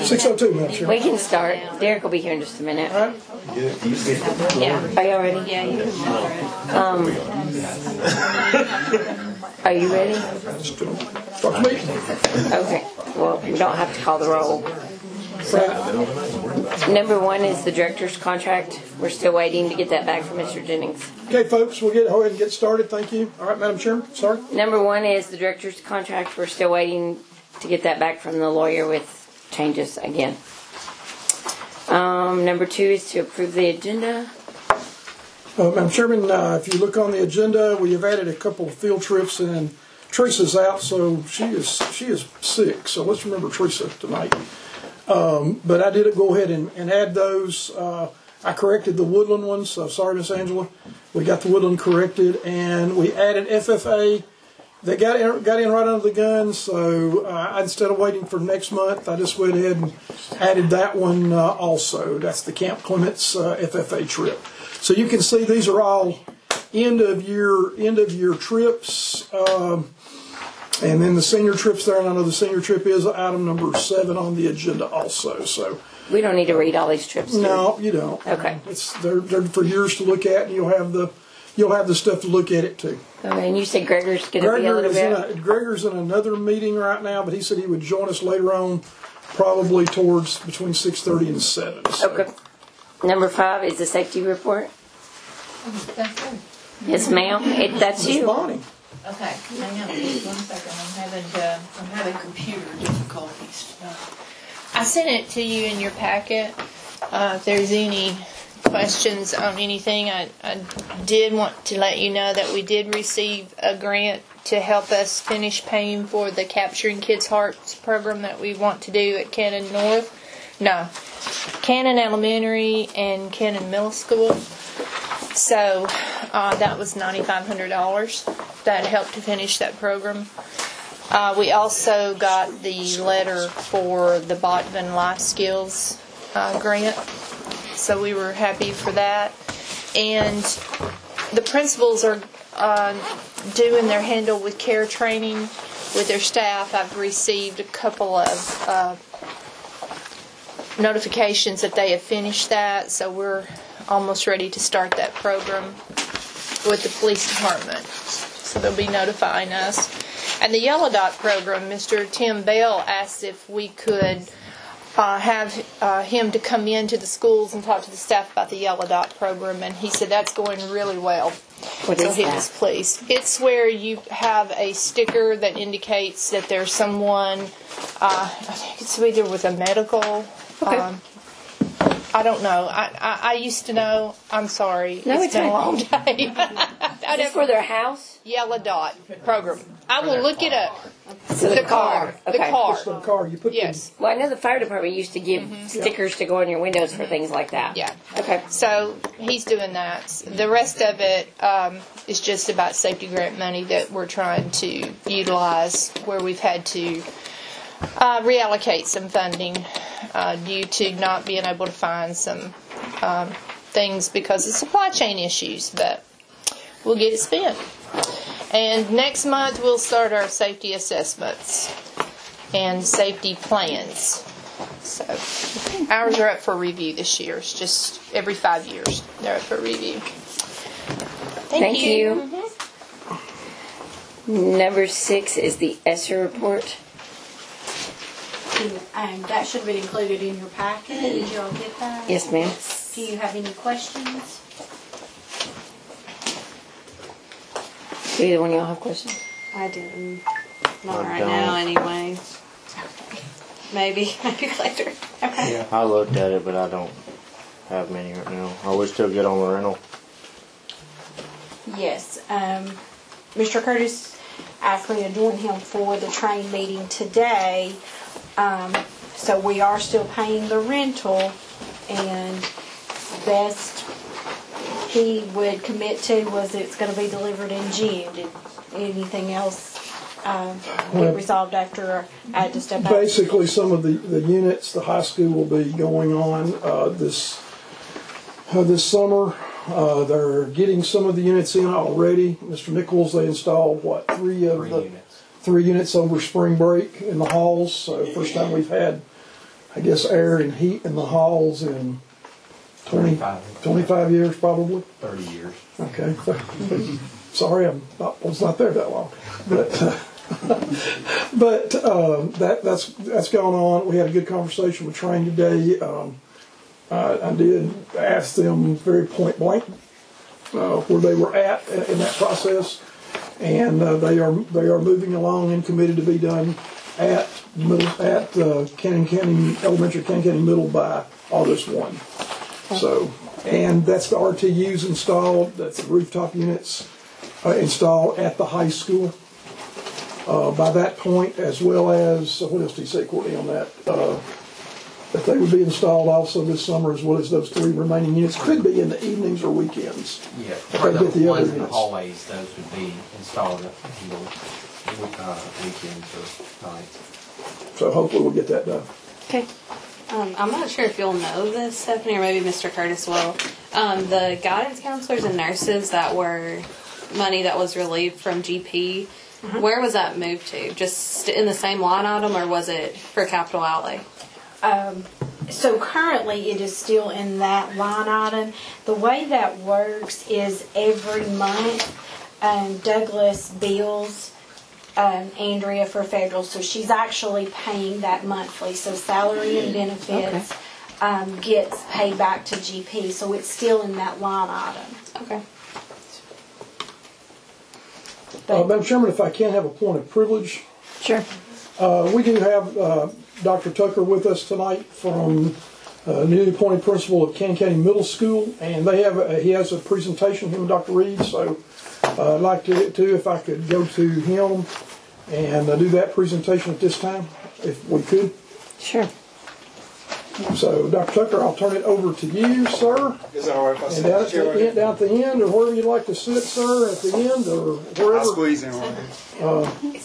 6:02, Madam Chair. We can start. Derek will be here in just a minute. All right. Yeah. Are you all ready? Yeah, you can. Are you ready? Start the meeting. Okay. Well, we don't have to call the roll. So, number 1 is the director's contract. We're still waiting to get that back from Mr. Jennings. Okay, folks, we'll go ahead and get started. Thank you. All right, Madam Chair. Sorry. Number 1 is the director's contract. We're still waiting to get that back from the lawyer with changes again. Number 2 is to approve the agenda. Madam Chairman, if you look on the agenda, we have added a couple of field trips, and Teresa's out, so she is sick. So let's remember Teresa tonight. But I did go ahead and add those. I corrected the Woodland ones. So sorry, Miss Angela. We got the Woodland corrected, and we added FFA. They got in right under the gun. So instead of waiting for next month, I just went ahead and added that one also. That's the Camp Clements FFA trip. So you can see these are all end of year trips. And then the senior trip's there, and I know the senior trip is item number 7 on the agenda also. So we don't need to read all these trips. No, you don't. Okay. They're for years to look at, and you'll have the stuff to look at it too. Okay, and you said Gregor's going to be a little bit. Gregor's in another meeting right now, but he said he would join us later on, probably towards between 6:30 and 7. So. Okay. Number 5 is the safety report. Yes, ma'am. That's you. Bonnie. Okay, hang on just 1 second. I'm having computer difficulties. I sent it to you in your packet. If there's any questions on anything, I did want to let you know that we did receive a grant to help us finish paying for the Capturing Kids' Hearts program that we want to do at Cannon Elementary and Cannon Middle School. So that was $9,500 that helped to finish that program. We also got the letter for the Botvan Life Skills grant, so we were happy for that. And the principals are doing their Handle with Care training with their staff. I've received a couple of notifications that they have finished that, so we're almost ready to start that program with the police department. So they'll be notifying us. And the Yellow Dot program, Mr. Tim Bell asked if we could have him to come into the schools and talk to the staff about the Yellow Dot program, and he said that's going really well. What is he that? was pleased. It's where you have a sticker that indicates that there's someone, I think it's either with a medical, Okay. I don't know. I used to know. I'm sorry. No, it's been a long day. Just for their house? Yellow Dot program. I will look it up. So the car. The Okay. car. Just the car. You put Yes. Well, I know the fire department used to give stickers to go on your windows for things like that. Yeah. Okay. So he's doing that. The rest of it is just about safety grant money that we're trying to utilize where we've had to reallocate some funding due to not being able to find some things because of supply chain issues, but we'll get it spent. And next month we'll start our safety assessments and safety plans. So ours are up for review this year. It's just every 5 years they're up for review. Thank you. Number 6 is the ESSER report. That should have been included in your packet. Did you all get that? Yes, ma'am. Do you have any questions? Do either one of y'all have questions? I didn't. Not right now, anyway. Maybe later. Okay. Yeah, I looked at it, but I don't have many right now. Are we still good on the rental? Yes. Mr. Curtis asked me to join him for the train meeting today. So we are still paying the rental, and best he would commit to was it's going to be delivered in June. Did anything else get resolved after I had to step out? Basically, some of the units, the high school will be going on this summer. They're getting some of the units in already. Mr. Nichols, they installed, three units over spring break in the halls. So first time we've had I guess, air and heat in the halls in 25 years probably. 30 years. Okay. Sorry, was not there that long, but that's gone on. We had a good conversation with Train today. I did ask them very point blank where they were at in that process, and they are moving along and committed to be done at Cannon County Elementary, Cannon County Middle by August 1. So, and that's the RTUs installed. That's the rooftop units installed at the high school by that point, as well as what else did you say, Courtney, on that? That they would be installed also this summer, as well as those 3 remaining units. Could be in the evenings or weekends. Yeah, If for they the get the other ones in the units. hallways, those would be installed at weekends or nights. So hopefully we'll get that done. Okay. I'm not sure if you'll know this, Stephanie, or maybe Mr. Curtis will. The guidance counselors and nurses that were money that was relieved from GP, where was that moved to? Just in the same line item, or was it for capital outlay? So currently it is still in that line item. The way that works is every month Douglas bills Andrea for federal, so she's actually paying that monthly. So salary and benefits gets paid back to GP, so it's still in that line item. Okay. Madam Chairman, if I can have a point of privilege. Sure. We do have Dr. Tucker with us tonight from newly appointed principal of Cannon County Middle School, and he has a presentation, him and Dr. Reed, so I'd like to, if I could go to him and do that presentation at this time, if we could. Sure. So, Dr. Tucker, I'll turn it over to you, sir. Is that all right if I And sit down in at the chair right the, here? down at the end, or wherever you'd like to sit, sir, at the end, or wherever. I'll squeeze in right here.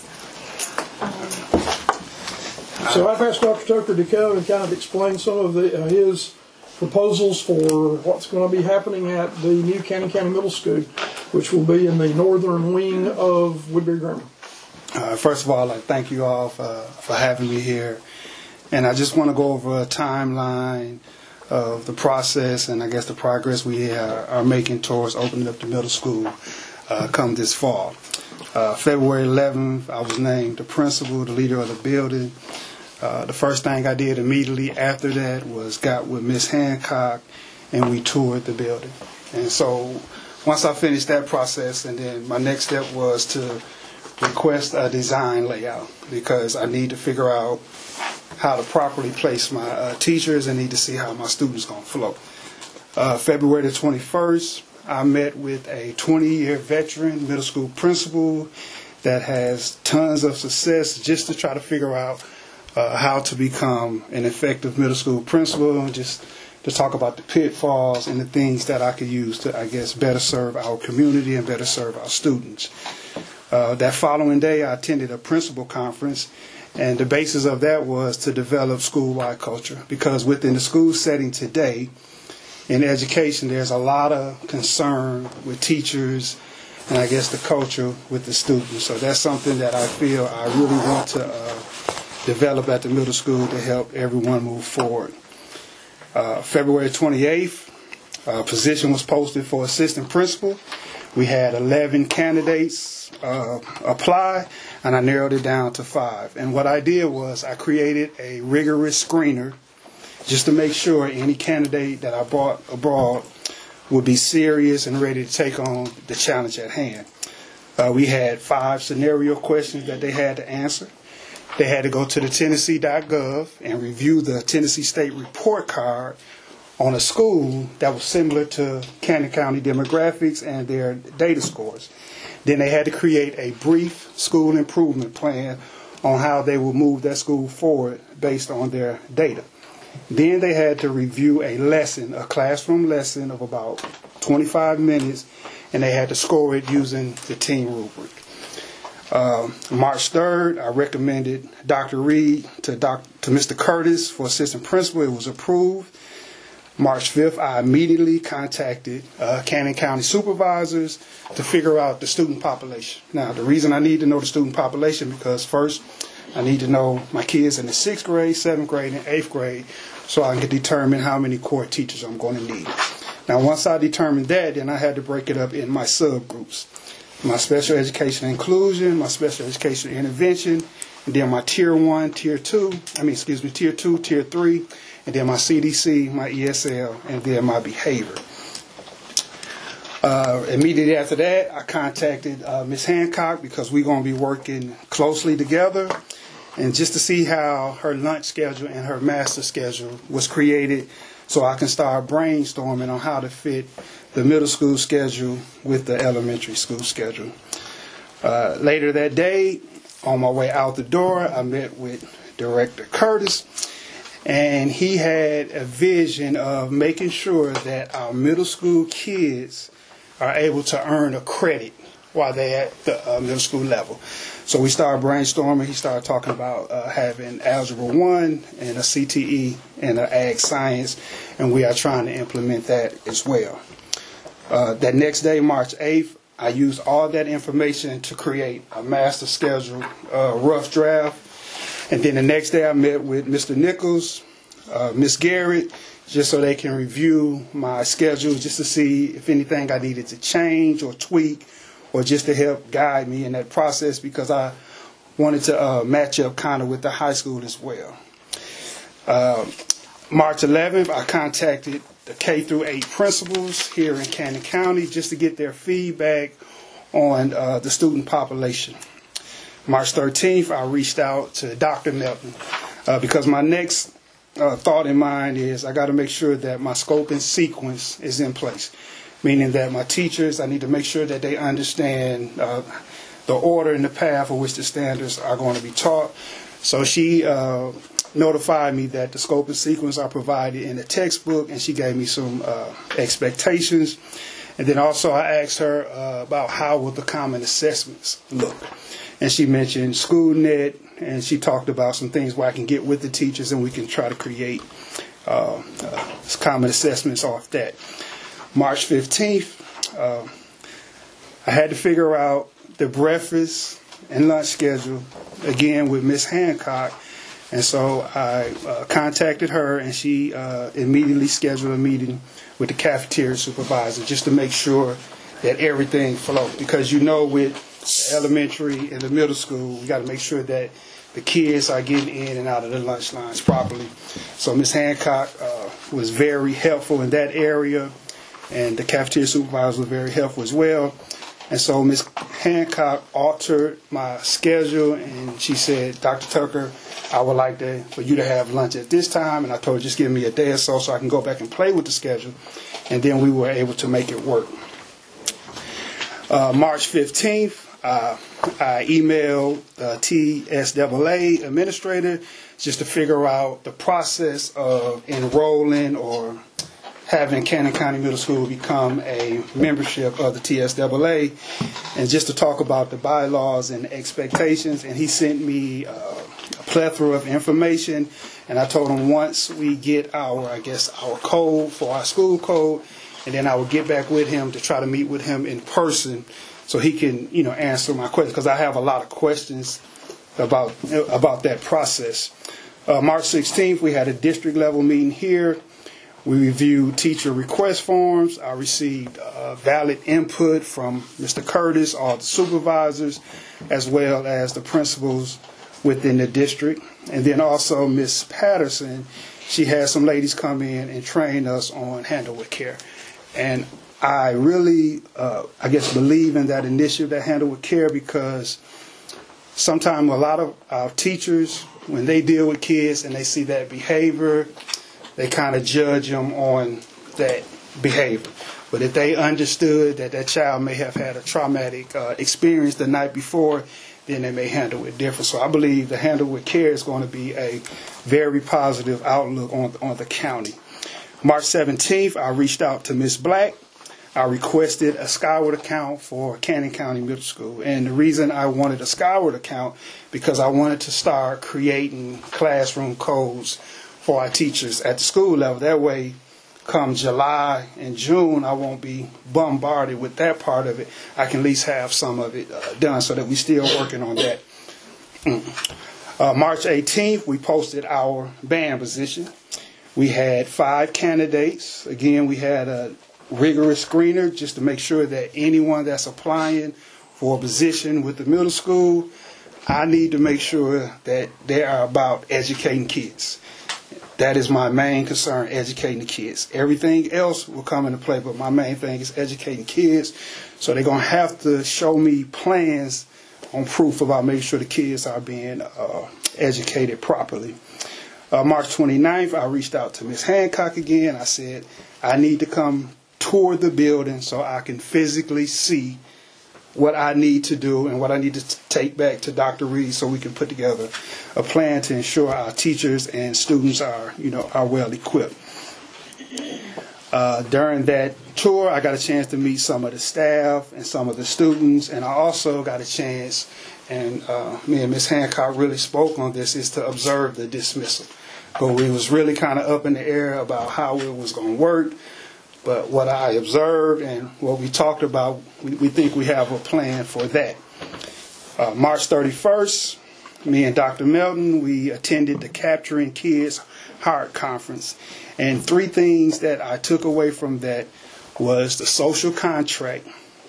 So I've asked Dr. Tucker to come and kind of explain some of his proposals for what's going to be happening at the new Cannon County Middle School, which will be in the northern wing of Woodbury Grumman. First of all, I'd like to thank you all for having me here. And I just want to go over a timeline of the process and I guess the progress we are making towards opening up the middle school come this fall. February 11th, I was named the principal, the leader of the building. The first thing I did immediately after that was got with Miss Hancock and we toured the building. And so once I finished that process, and then my next step was to request a design layout because I need to figure out how to properly place my teachers and need to see how my students going to flow. February the 21st, I met with a 20-year veteran middle school principal that has tons of success just to try to figure out how to become an effective middle school principal, and just to talk about the pitfalls and the things that I could use to, I guess, better serve our community and better serve our students. That following day, I attended a principal conference, and the basis of that was to develop school-wide culture, because within the school setting today, in education, there's a lot of concern with teachers and I guess the culture with the students. So that's something that I feel I really want to develop at the middle school to help everyone move forward. February 28th, a position was posted for assistant principal. We had 11 candidates apply, and I narrowed it down to 5. And what I did was I created a rigorous screener just to make sure any candidate that I brought abroad would be serious and ready to take on the challenge at hand. We had 5 scenario questions that they had to answer. They had to go to the Tennessee.gov and review the Tennessee State report card on a school that was similar to Cannon County demographics and their data scores. Then they had to create a brief school improvement plan on how they will move that school forward based on their data. Then they had to review a lesson, a classroom lesson of about 25 minutes, and they had to score it using the team rubric. March 3rd, I recommended Dr. Reed to Mr. Curtis for assistant principal. It was approved. March 5th, I immediately contacted Cannon County supervisors to figure out the student population. Now, the reason I need to know the student population because first, I need to know my kids in the 6th grade, 7th grade, and 8th grade so I can determine how many core teachers I'm going to need. Now, once I determined that, then I had to break it up in my subgroups. My special education inclusion, my special education intervention, and then my tier 1, tier 2, tier 2, tier 3, and then my CDC, my ESL, and then my behavior. Immediately after that, I contacted Ms. Hancock because we're going to be working closely together, and just to see how her lunch schedule and her master schedule was created so I can start brainstorming on how to fit the middle school schedule with the elementary school schedule. Later that day, on my way out the door, I met with Director Curtis, and he had a vision of making sure that our middle school kids are able to earn a credit while they're at the middle school level. So we started brainstorming. He started talking about having Algebra 1 and a CTE and an Ag Science, and we are trying to implement that as well. That next day, March 8th, I used all that information to create a master schedule rough draft. And then the next day, I met with Mr. Nichols, Ms. Garrett, just so they can review my schedule, just to see if anything I needed to change or tweak, or just to help guide me in that process, because I wanted to match up kind of with the high school as well. March 11th, I contacted the K through 8 principals here in Cannon County just to get their feedback on the student population. March 13th, I reached out to Dr. Melton because my next thought in mind is I got to make sure that my scope and sequence is in place, meaning that my teachers, I need to make sure that they understand the order and the path for which the standards are going to be taught. So she notified me that the scope and sequence are provided in the textbook, and she gave me some expectations. And then also I asked her about how will the common assessments look. And she mentioned SchoolNet, and she talked about some things where I can get with the teachers and we can try to create common assessments off that. March 15th, I had to figure out the breakfast and lunch schedule, again with Ms. Hancock. And so I contacted her, and she immediately scheduled a meeting with the cafeteria supervisor just to make sure that everything flowed. Because with elementary and the middle school, we got to make sure that the kids are getting in and out of the lunch lines properly. So Ms. Hancock was very helpful in that area, and the cafeteria supervisor was very helpful as well. And so Ms. Hancock altered my schedule, and she said, Dr. Tucker, I would like for you to have lunch at this time. And I told her, just give me a day or so I can go back and play with the schedule. And then we were able to make it work. March 15th, I emailed the TSAA administrator just to figure out the process of enrolling or having Cannon County Middle School become a membership of the TSAA, and just to talk about the bylaws and expectations. And he sent me a plethora of information, and I told him once we get our code for our school code, and then I would get back with him to try to meet with him in person so he can answer my questions, because I have a lot of questions about that process. March 16th, we had a district level meeting here. We reviewed teacher request forms. I received valid input from Mr. Curtis, all the supervisors, as well as the principals within the district. And then also Ms. Patterson, she had some ladies come in and train us on Handle with Care. And I really, believe in that initiative, that Handle with Care, because sometimes a lot of our teachers, when they deal with kids and they see that behavior, they kind of judge them on that behavior. But if they understood that that child may have had a traumatic experience the night before, then they may handle it different. So I believe the Handle with Care is going to be a very positive outlook on the county. March 17th, I reached out to Ms. Black. I requested a Skyward account for Cannon County Middle School. And the reason I wanted a Skyward account, because I wanted to start creating classroom codes for our teachers at the school level. That way, come July and June, I won't be bombarded with that part of it. I can at least have some of it done, so that we're still working on that. March 18th, we posted our band position. We had 5 candidates. Again, we had a rigorous screener just to make sure that anyone that's applying for a position with the middle school, I need to make sure that they are about educating kids. That is my main concern, educating the kids. Everything else will come into play, but my main thing is educating kids. So they're going to have to show me plans on proof about making sure the kids are being educated properly. March 29th, I reached out to Ms. Hancock again. I said, I need to come tour the building so I can physically see what I need to do and what I need to take back to Dr. Reed so we can put together a plan to ensure our teachers and students are well equipped. During that tour, I got a chance to meet some of the staff and some of the students, and I also got a chance, and me and Ms. Hancock really spoke on this, is to observe the dismissal. But we was really kind of up in the air about how it was going to work. But what I observed and what we talked about, we think we have a plan for that. March 31st, me and Dr. Melton, we attended the Capturing Kids Heart Conference. And 3 things that I took away from that was the social contract,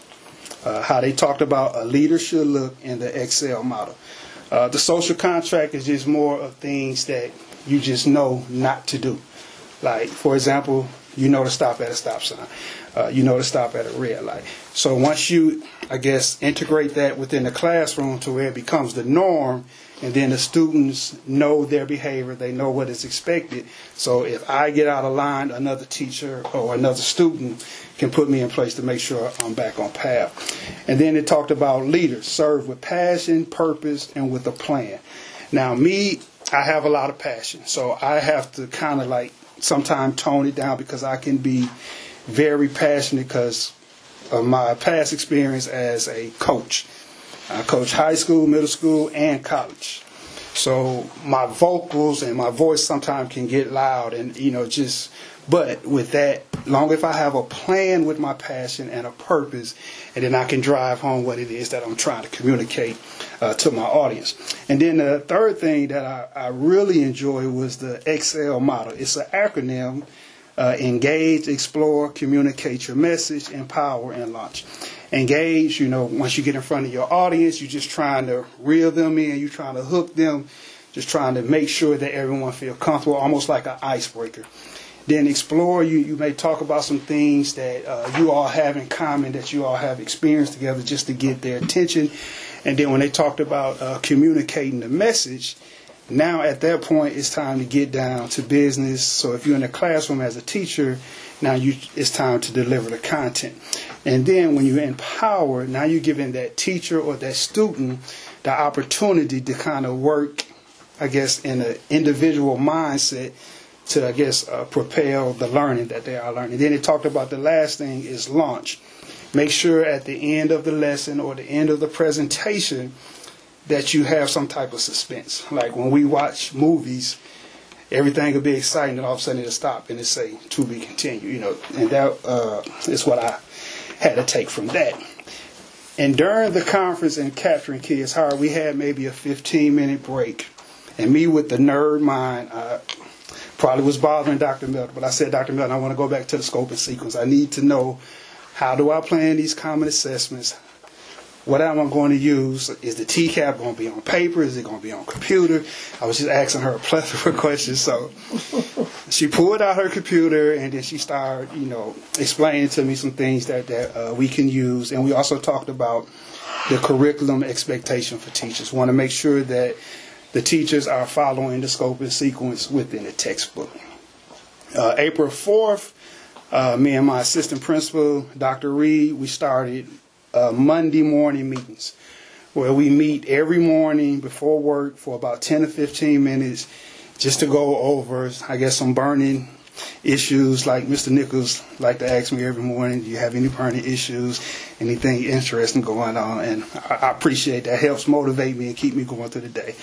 how they talked about a leader should look, in the Excel model. The social contract is just more of things that you just know not to do. Like, for example, you know to stop at a stop sign. You know to stop at a red light. So once you, I guess, integrate that within the classroom to where it becomes the norm, and then the students know their behavior, they know what is expected. So if I get out of line, another teacher or another student can put me in place to make sure I'm back on path. And then it talked about leaders, serve with passion, purpose, and with a plan. Now me, I have a lot of passion, so I have to kind of like sometimes tone it down because I can be very passionate because of my past experience as a coach. I coach high school, middle school, and college. So my vocals and my voice sometimes can get loud and, but with that, long if I have a plan with my passion and a purpose, and then I can drive home what it is that I'm trying to communicate to my audience. And then the third thing that I really enjoy was the Excel model. It's an acronym, engage, explore, communicate your message, empower, and launch. Engage, once you get in front of your audience, you're just trying to reel them in, you're trying to hook them, just trying to make sure that everyone feels comfortable, almost like an icebreaker. Then explore, you may talk about some things that you all have in common, that you all have experienced together just to get their attention. And then when they talked about communicating the message, now at that point it's time to get down to business. So if you're in a classroom as a teacher, now it's time to deliver the content. And then when you empower, now you're giving that teacher or that student the opportunity to kind of work, I guess, in an individual mindset to, I guess, propel the learning that they are learning. Then it talked about the last thing is launch. Make sure at the end of the lesson or the end of the presentation that you have some type of suspense. Like when we watch movies, everything will be exciting and all of a sudden it'll stop and it'll say, to be continued, and that is what I had to take from that. And during the conference in Capturing Kids Heart, we had maybe a 15-minute break. And me with the nerd mind, probably was bothering Dr. Melton, but I said, Dr. Melton, I want to go back to the scope and sequence. I need to know, how do I plan these common assessments? What am I going to use? Is the TCAP going to be on paper? Is it going to be on computer? I was just asking her a plethora of questions. So she pulled out her computer and then she started, explaining to me some things that we can use. And we also talked about the curriculum expectation for teachers. Want to make sure that the teachers are following the scope and sequence within the textbook. April 4th, me and my assistant principal, Dr. Reed, we started Monday morning meetings where we meet every morning before work for about 10 to 15 minutes just to go over, I guess, some burning issues. Like Mr. Nichols like to ask me every morning, do you have any burning issues, anything interesting going on? And I appreciate that. Helps motivate me and keep me going through the day.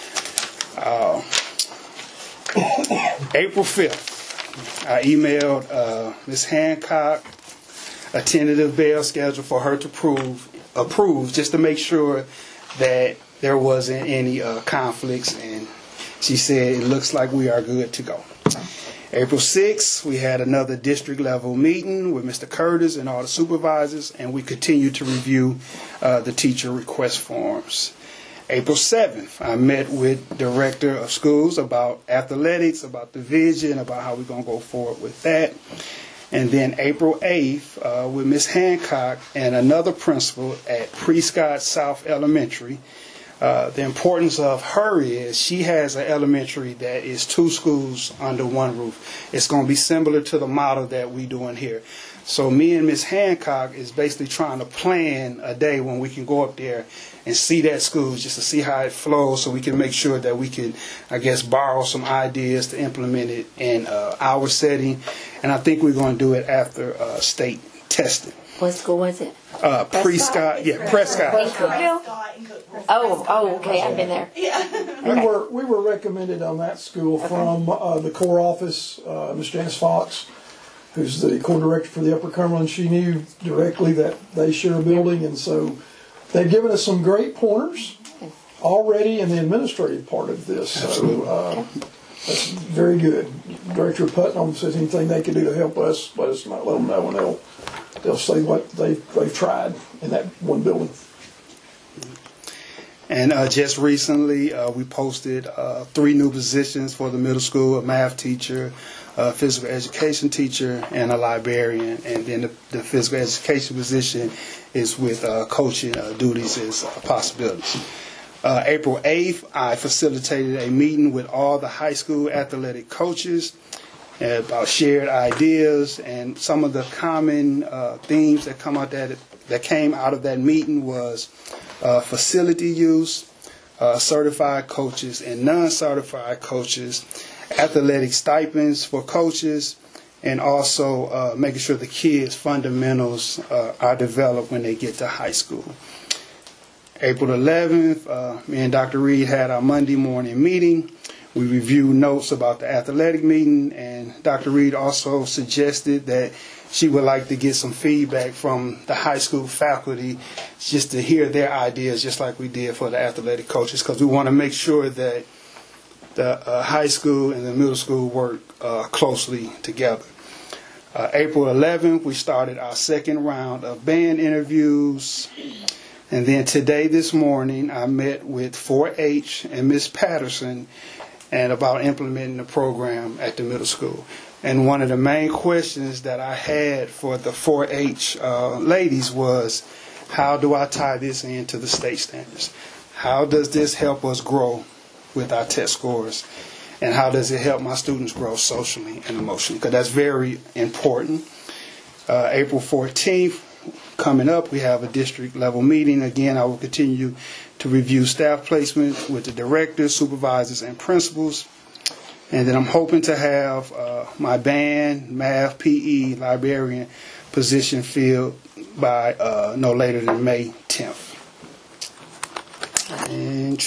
April 5th, I emailed Ms. Hancock a tentative bail schedule for her to approve, just to make sure that there wasn't any conflicts, and she said it looks like we are good to go. April 6th, we had another district level meeting with Mr. Curtis and all the supervisors, and we continue to review the teacher request forms. April 7th, I met with Director of Schools about athletics, about the vision, about how we're going to go forward with that. And then April 8th, with Ms. Hancock and another principal at Prescott South Elementary. The importance of her is she has an elementary that is 2 schools under one roof. It's going to be similar to the model that we doing here. So me and Ms. Hancock is basically trying to plan a day when we can go up there and see that school just to see how it flows, so we can make sure that we can, I guess, borrow some ideas to implement it in our setting. And I think we're going to do it after state testing. What school was it? Prescott. Yeah, Prescott. In Cookville? Oh, okay. I've been there. We were recommended on that school from the core office, Ms. Janice Fox, who's the core director for the Upper Cumberland. She knew directly that they share a building, and so they've given us some great pointers already in the administrative part of this. Absolutely. So that's very good. Director Putnam says anything they can do to help us, let us know, let them know, and they'll say what they've tried in that one building. And just recently, we posted 3 new positions for the middle school: a math teacher, a physical education teacher, and a librarian. And then the physical education position is with coaching duties as possibilities. April 8th, I facilitated a meeting with all the high school athletic coaches about shared ideas, and some of the common themes that came out of that meeting was facility use, certified coaches and non-certified coaches, athletic stipends for coaches, and also making sure the kids' fundamentals are developed when they get to high school. April 11th, me and Dr. Reed had our Monday morning meeting. We reviewed notes about the athletic meeting, and Dr. Reed also suggested that she would like to get some feedback from the high school faculty just to hear their ideas, just like we did for the athletic coaches, because we want to make sure that the high school and the middle school work closely together. April 11th, we started our second round of band interviews. And then today, this morning, I met with 4-H and Ms. Patterson and about implementing the program at the middle school. And one of the main questions that I had for the 4-H ladies was, how do I tie this into the state standards? How does this help us grow with our test scores? And how does it help my students grow socially and emotionally? Because that's very important. April 14th, coming up, we have a district level meeting. Again, I will continue to review staff placement with the directors, supervisors, and principals. And then I'm hoping to have my band, math, PE, librarian position filled by no later than May 10th. And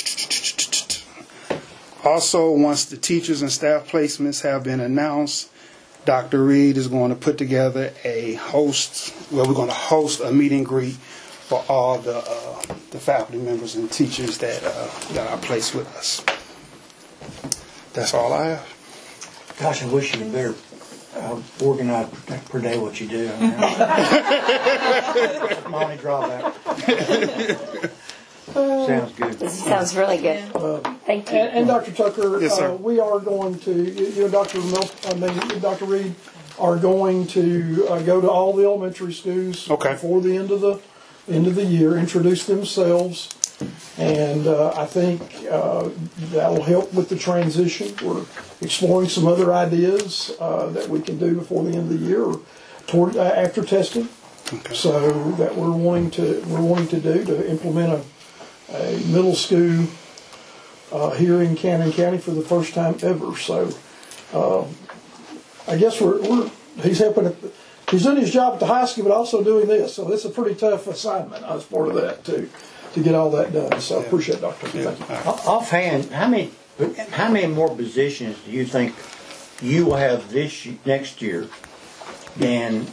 also, once the teachers and staff placements have been announced, Dr. Reed is going to put together we're going to host a meet and greet for all the faculty members and teachers that are placed with us. That's all I have. Gosh, I wish you'd better organize per day what you do. My only drawback. Sounds good. This sounds really good. Thank you. And Dr. Tucker, Yes, sir. we are going to, you and Dr. Reed are going to go to all the elementary schools before the end of the year, introduce themselves, and I think that will help with the transition. We're exploring some other ideas that we can do before the end of the year or after testing. So that we're wanting to do to implement a middle school here in Cannon County for the first time ever. So I guess he's doing his job at the high school, but also doing this. So it's a pretty tough assignment as part of that to get all that done. So I appreciate it, Dr. Thank you. Offhand, how many more positions do you think you will have next year than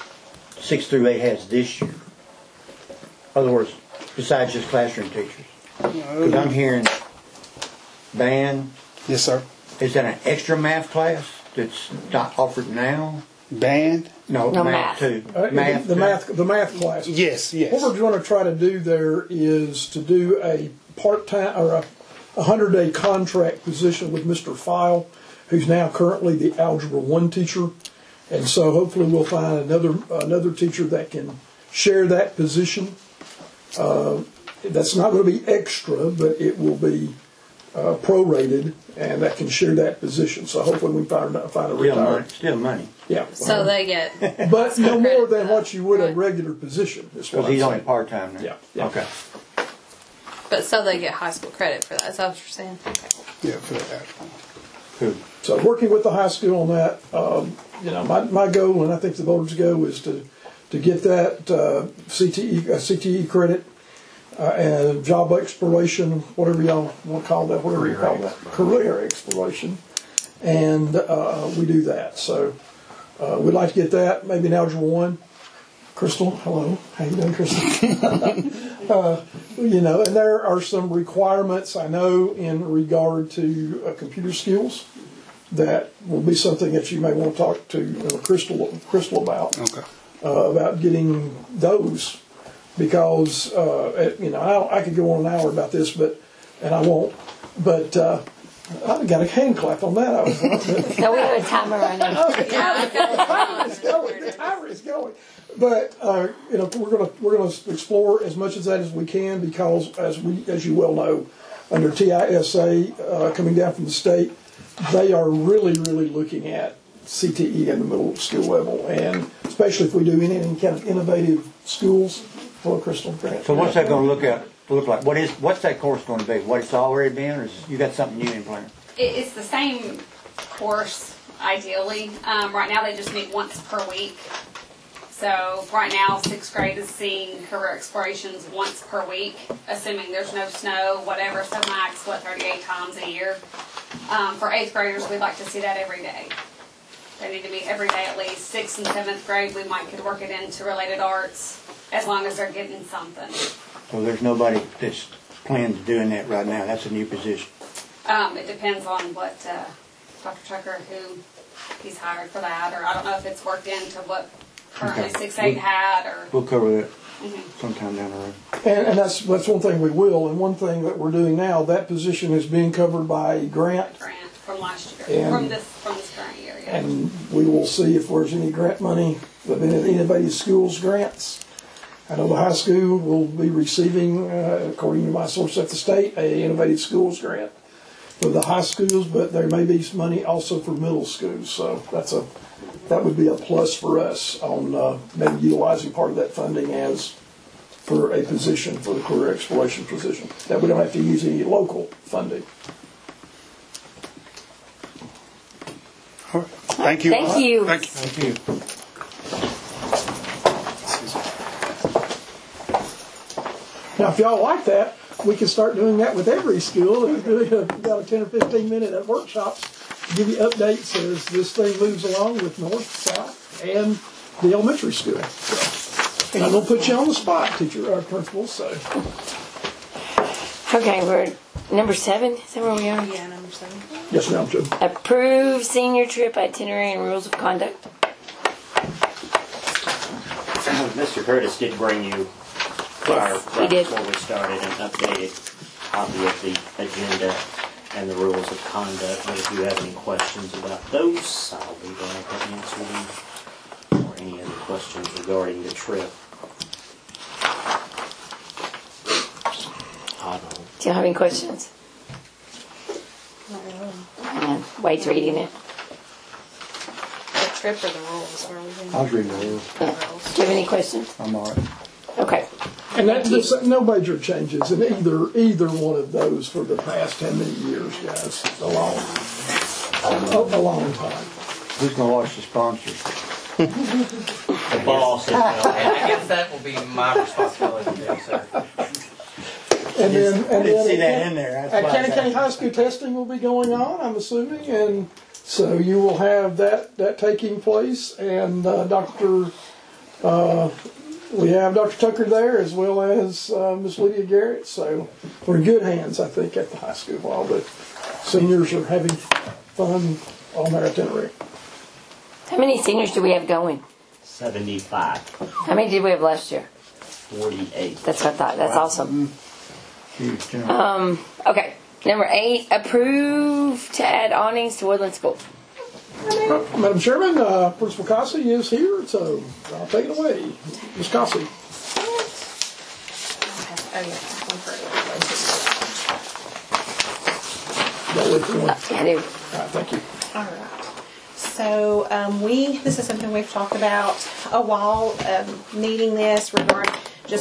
6 through 8 has this year? In other words, besides just classroom teachers. Because I'm hearing band. Yes, sir. Is that an extra math class that's not offered now? Band? No, No, math math. too. Math the too. math class. Yes, yes. What we're going to try to do there is to do a part-time or a 100-day contract position with Mr. File, who's now currently the Algebra 1 teacher. And so hopefully we'll find another teacher that can share that position. That's not going to be extra, but it will be prorated, and that can share that position. So hopefully we find a retired. Still money. Yeah. So they get. But no more than what you would a regular position. Is what Because he's I'm only saying. part-time now. Yeah. Okay. But so they get high school credit for that. Is that what you're saying? Yeah, for that. Good. So working with the high school on that, my goal, and I think the voters' goal, is to get that CTE credit and job exploration, whatever y'all want to call that, whatever you call that, career exploration, and we do that. So we'd like to get that, maybe in Algebra 1. Crystal, hello. How you doing, Crystal? And there are some requirements, I know, in regard to computer skills that will be something that you may want to talk to Crystal about. Okay. About getting those, because I could go on an hour about this, and I won't. But I got a hand clap on that. No, we have a timer running. The timer is going. But we're gonna explore as much of that as we can, because as you well know, under TISA coming down from the state, they are really looking at CTE in the middle school level, and especially if we do any kind of innovative schools. Hello, Crystal. Grant. So what's that going to look like? What's that course going to be? What it's already been, or you got something new in plan? It's the same course, ideally. Right now they just meet once per week. So right now, 6th grade is seeing career explorations once per week, assuming there's no snow, whatever, so max, 38 times a year. For 8th graders, we'd like to see that every day. They need to meet every day at least. 6th and 7th grade, we could work it into related arts, as long as they're getting something. So there's nobody that's planned to doing that right now. That's a new position. It depends on what Dr. Tucker, who he's hired for that, or I don't know if it's worked into what currently Okay. 6-8 had, or. We'll cover that sometime down the road. And that's one thing we will, and one thing that we're doing now. That position is being covered by a grant, From last year, And- from this current year, yeah. and we will see if there's any grant money, the Innovative Schools grants. I know the high school will be receiving, according to my source at the state, a Innovative Schools grant for the high schools, but there may be some money also for middle schools. So that would be a plus for us on maybe utilizing part of that funding as for a position, for the career exploration position, that we don't have to use any local funding. All right. Thank you. Thank you. Thank you. Thank you. Now, if y'all like that, we can start doing that with every school. We've got a 10 or 15 minute workshops to give you updates as this thing moves along with north, south, and the elementary school. So, and I'm going to put you on the spot, teacher or principal. So, Okay, we're at number 7. Is that where we are? Yeah, number 7. yes, ma'am, Joe. Approve senior trip itinerary and rules of conduct. Mr. Curtis did bring you Yes, he right did. before we started an updated copy of the agenda and the rules of conduct. But if you have any questions about those, I'll be glad to answer them. Or any other questions regarding the trip. Do you have any questions? Wade's reading it. The trip or the rules? Where are we I was reading the rules. Do you have any questions? I'm all right. Okay. And that's no major changes in either one of those for the past 10 many years, guys. A long time. Who's going to watch the sponsors? The boss is I guess that will be my responsibility to do, sir. And then, I didn't see that in there. That's why I County was County High School testing will be going on, I'm assuming, and so you will have that taking place. And Dr. We have Dr. Tucker there as well as Miss Lydia Garrett, so we're in good hands, I think, at the high school while the seniors are having fun on their itinerary. How many seniors do we have going? 75, How many did we have last year? 48. That's what I thought. That's awesome. Huge jump. Okay. Number 8, approve to add awnings to Woodland School. Madam Chairman, Principal Cossey is here, so I'll take it away. Ms. Cossey. I do. All right, thank you. All right. So this is something we've talked about a while, needing this regarding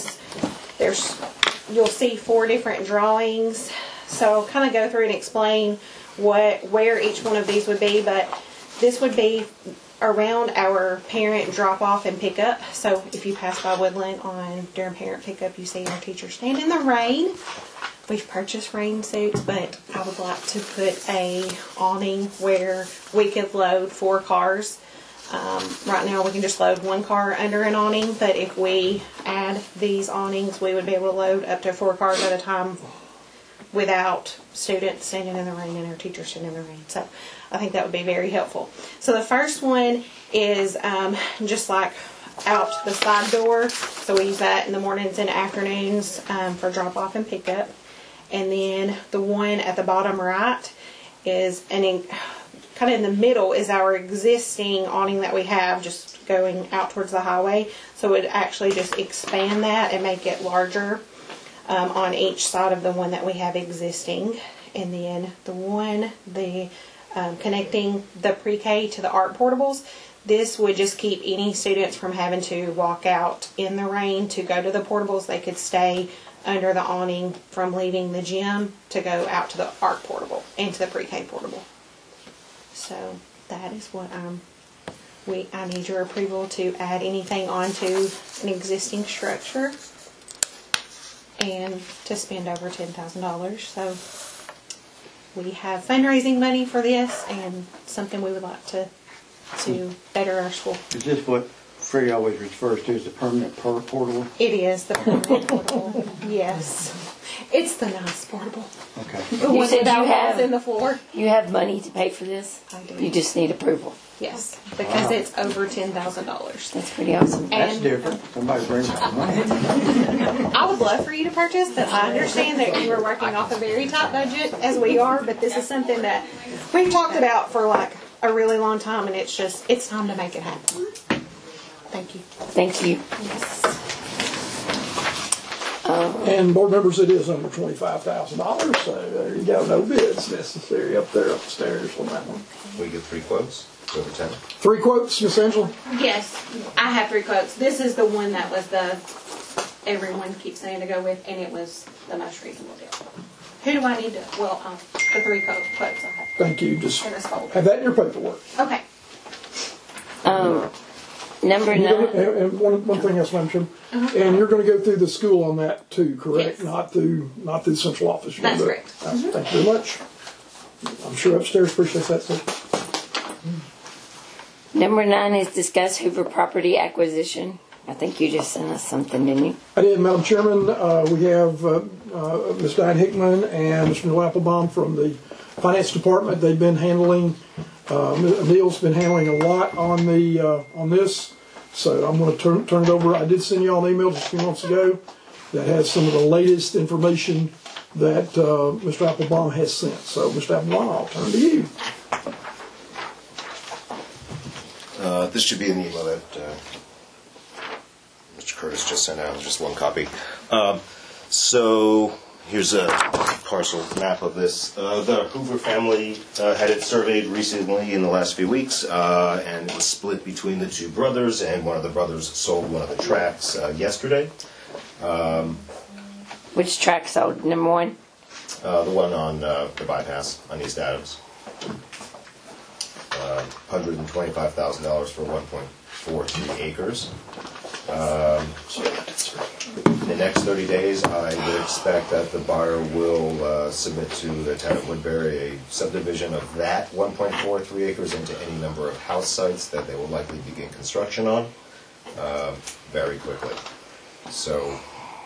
you'll see 4 different drawings. So I'll kind of go through and explain where each one of these would be, but this would be around our parent drop off and pickup. So if you pass by Woodland during parent pickup, you see our teachers stand in the rain. We've purchased rain suits, but I would like to put a awning where we could load 4 cars. Right now we can just load 1 car under an awning, but if we add these awnings, we would be able to load up to 4 cars at a time without students standing in the rain and our teachers standing in the rain. So I think that would be very helpful. So the first one is just like out the side door. So we use that in the mornings and afternoons for drop off and pickup. And then the one at the bottom right is kind of in the middle is our existing awning that we have just going out towards the highway. So it would actually just expand that and make it larger on each side of the one that we have existing. And then the one, connecting the pre-K to the art portables, this would just keep any students from having to walk out in the rain to go to the portables. They could stay under the awning from leaving the gym to go out to the art portable and to the pre-K portable. So that is what I need your approval to add anything onto an existing structure and to spend over $10,000. So we have fundraising money for this and something we would like to better our school. Is this what Freddie always refers to as the permanent portable? It is the permanent portable. Yes. It's the nice portable. Okay. The one said without you have- holes in the floor. You have money to pay for this? I do. You just need approval. Yes, because it's over $10,000. That's pretty awesome. That's And different. Somebody brings out money. I would love for you to purchase, but I understand that you are working off a very tight budget as we are, but this is something that we've talked about for like a really long time, and it's time to make it happen. Thank you. Thank you. And board members, it is under $25,000, so there you go. No bids necessary up upstairs on that one. We get 3 quotes, over 10. 3 quotes, Miss Angela? Yes, I have 3 quotes. This is the one that was everyone keeps saying to go with, and it was the most reasonable deal. Who do I need to, the 3 quotes I have. Thank you. Just In this folder. have that in your paperwork. Okay. Number You're 9. gonna- and one thing else, Madam Chairman. And you're going to go through the school on that too, correct? Yes. Not through the central office. You're That's gonna do correct. it. Thank you very much. I'm sure upstairs appreciates that too. Number 9 is discuss Hoover property acquisition. I think you just sent us something, didn't you? I did, Madam Chairman. We have Ms. Diane Hickman and Mr. Neil Applebaum from the Finance Department. They've been handling, Neil's been handling a lot on this. So I'm going to turn it over. I did send you all an email just a few months ago that has some of the latest information that Mr. Applebaum has sent. So, Mr. Applebaum, I'll turn to you. This should be in the email that Mr. Curtis just sent out, just one copy. So here's a parcel map of this. The Hoover family had it surveyed recently in the last few weeks, and it was split between the 2 brothers, and one of the brothers sold one of the tracts yesterday. Which track sold? Number 1? The one on the bypass on East Adams. $125,000 for 1.43 acres. In the next 30 days, I would expect that the buyer will submit to the town of Woodbury a subdivision of that 1.43 acres into any number of house sites that they will likely begin construction on very quickly. So,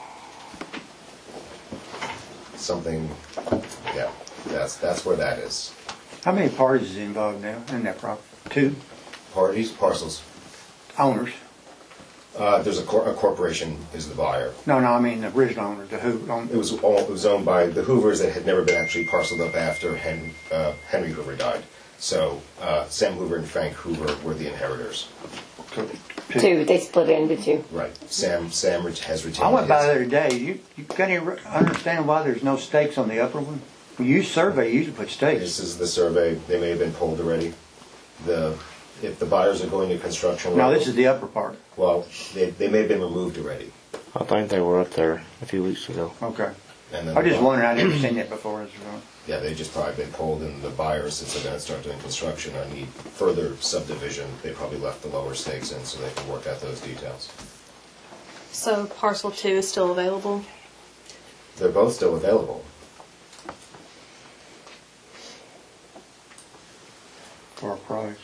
something, yeah, that's where that is. How many parties is involved now in that property? 2 Parties, parcels. owners? There's a corporation is the buyer. No, I mean the original owner, the who owned It was owned by the Hoovers that had never been actually parceled up after Henry Hoover died. So Sam Hoover and Frank Hoover were the inheritors. 2, they split it into 2. Right. Sam has retained. I went by his. there today. You got any understand why there's no stakes on the upper one? When you survey, you usually put stakes. This is the survey. They may have been pulled already. If the buyers are going to construction. No, this is the upper part. Well, they may have been removed already. I think they were up there a few weeks ago. Okay. And then I just wondered. I never seen that before. Yeah, they just probably been pulled, and the buyers, since they're going to start doing construction or need further subdivision, they probably left the lower stakes in so they can work out those details. So parcel 2 is still available? They're both still available. For a price.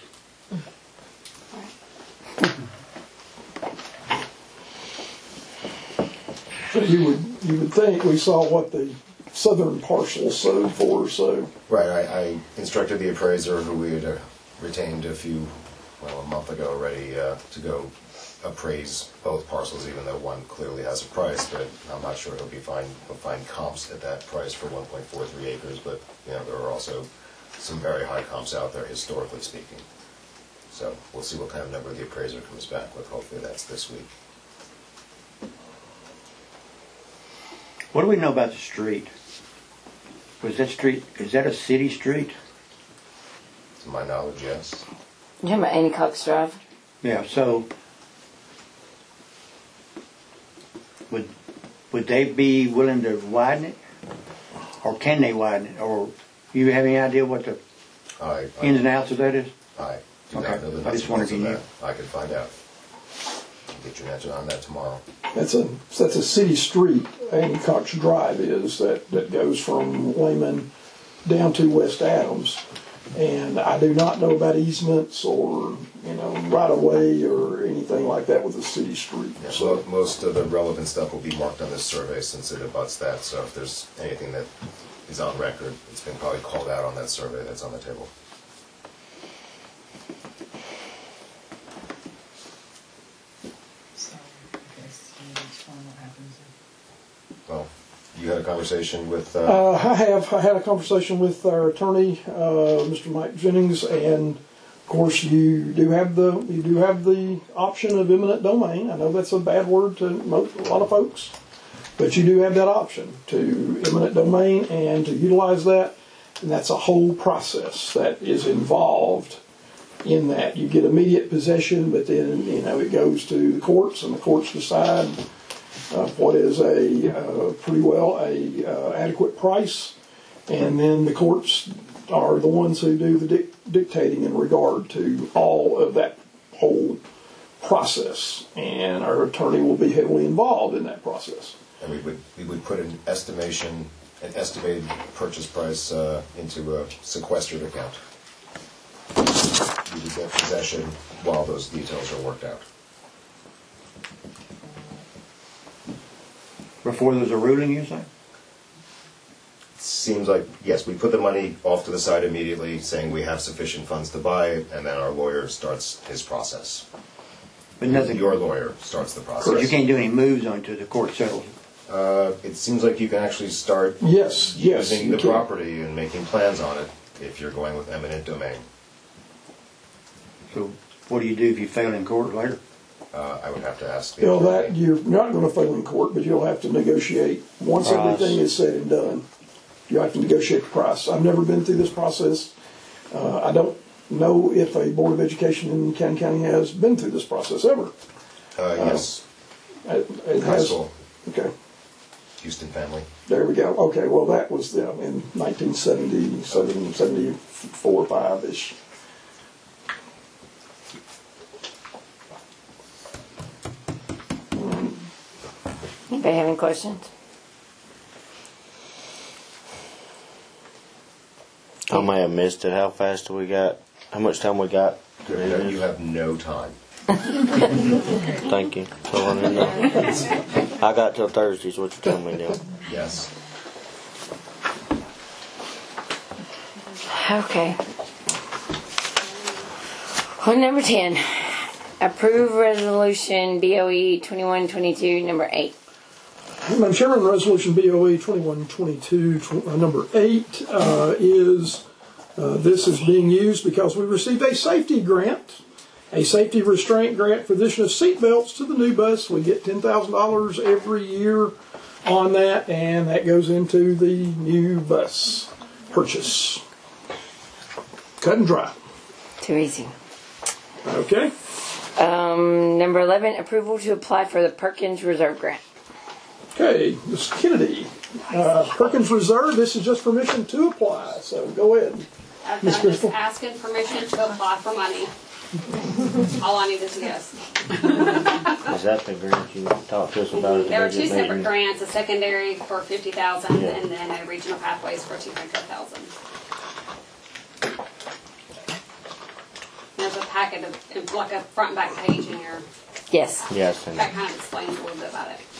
So you would think we saw what the southern parcel sold for, so. Right, I instructed the appraiser who we had retained a month ago already, to go appraise both parcels, even though one clearly has a price, but I'm not sure he'll find comps at that price for 1.43 acres, but there are also some very high comps out there, historically speaking. So we'll see what kind of number the appraiser comes back with. Hopefully that's this week. What do we know about the street? Is that a city street? To my knowledge, yes. You talking about Annie Cox Drive? Yeah, so would they be willing to widen it? Or can they widen it? Or you have any idea what the ins and outs of that is? I do Okay. not know the I just nuts wondered and if you bolts of that. I can find out. I'll get you an answer on that tomorrow. That's a city street, Annie Cox Drive is, that goes from Lehman down to West Adams. And I do not know about easements or, right of way or anything like that with a city street. Yeah, So most of the relevant stuff will be marked on this survey since it abuts that. So if there's anything that is on record, it's been probably called out on that survey that's on the table. Well, you had a conversation with. I had a conversation with our attorney, Mr. Mike Jennings, and of course you do have the option of eminent domain. I know that's a bad word to a lot of folks, but you do have that option to eminent domain and to utilize that, and that's a whole process that is involved in that. You get immediate possession, but then it goes to the courts, and the courts decide what is a pretty well adequate price, and then the courts are the ones who do the dictating in regard to all of that whole process, and our attorney will be heavily involved in that process. And we would put an estimated purchase price into a sequestered account. You would get possession while those details are worked out. Before there's a ruling, you say? Seems like, yes, we put the money off to the side immediately, saying we have sufficient funds to buy it, and then our lawyer starts his process. But nothing. Your lawyer starts the process. You can't do any moves on it until the court settles it. It seems like you can actually start using the property and making plans on it if you're going with eminent domain. So what do you do if you fail in court later? I would have to ask the Well, attorney. that you're not going to fail in court, but you'll have to negotiate once everything is said and done. You have to negotiate the price. I've never been through this process. I don't know if a Board of Education in Canton County has been through this process ever. Yes. It High has. school. Okay. Houston family. There we go. Okay. Well, that was in 1970, 74, 5-ish. Anybody have any questions? I may have missed it. How fast do we got? How much time we got? You have no time. Thank you. So, I got till Thursday, is what you told me now. Yes. Okay. On number 10, approve resolution BOE 2122, number 8. Madam Chairman, Resolution BOE 2122, number 8 is, this is being used because we received a safety grant, a safety restraint grant for the addition of seat belts to the new bus. We get $10,000 every year on that, and that goes into the new bus purchase. Cut and dry. Too easy. Okay. Number 11, approval to apply for the Perkins Reserve Grant. Okay, Ms. Kennedy, Perkins Reserve, this is just permission to apply, so go ahead. I'm Ms. just Crystal. asking permission to apply for money. All I need is a yes. Is that the grant you talked to us about at the There are budget two separate meeting? grants, a secondary for $50,000 Yeah. and then a regional pathways for $200,000. There's a packet of, like a front and back page in your, Yes. Yes, and that kind of explains a little bit about it.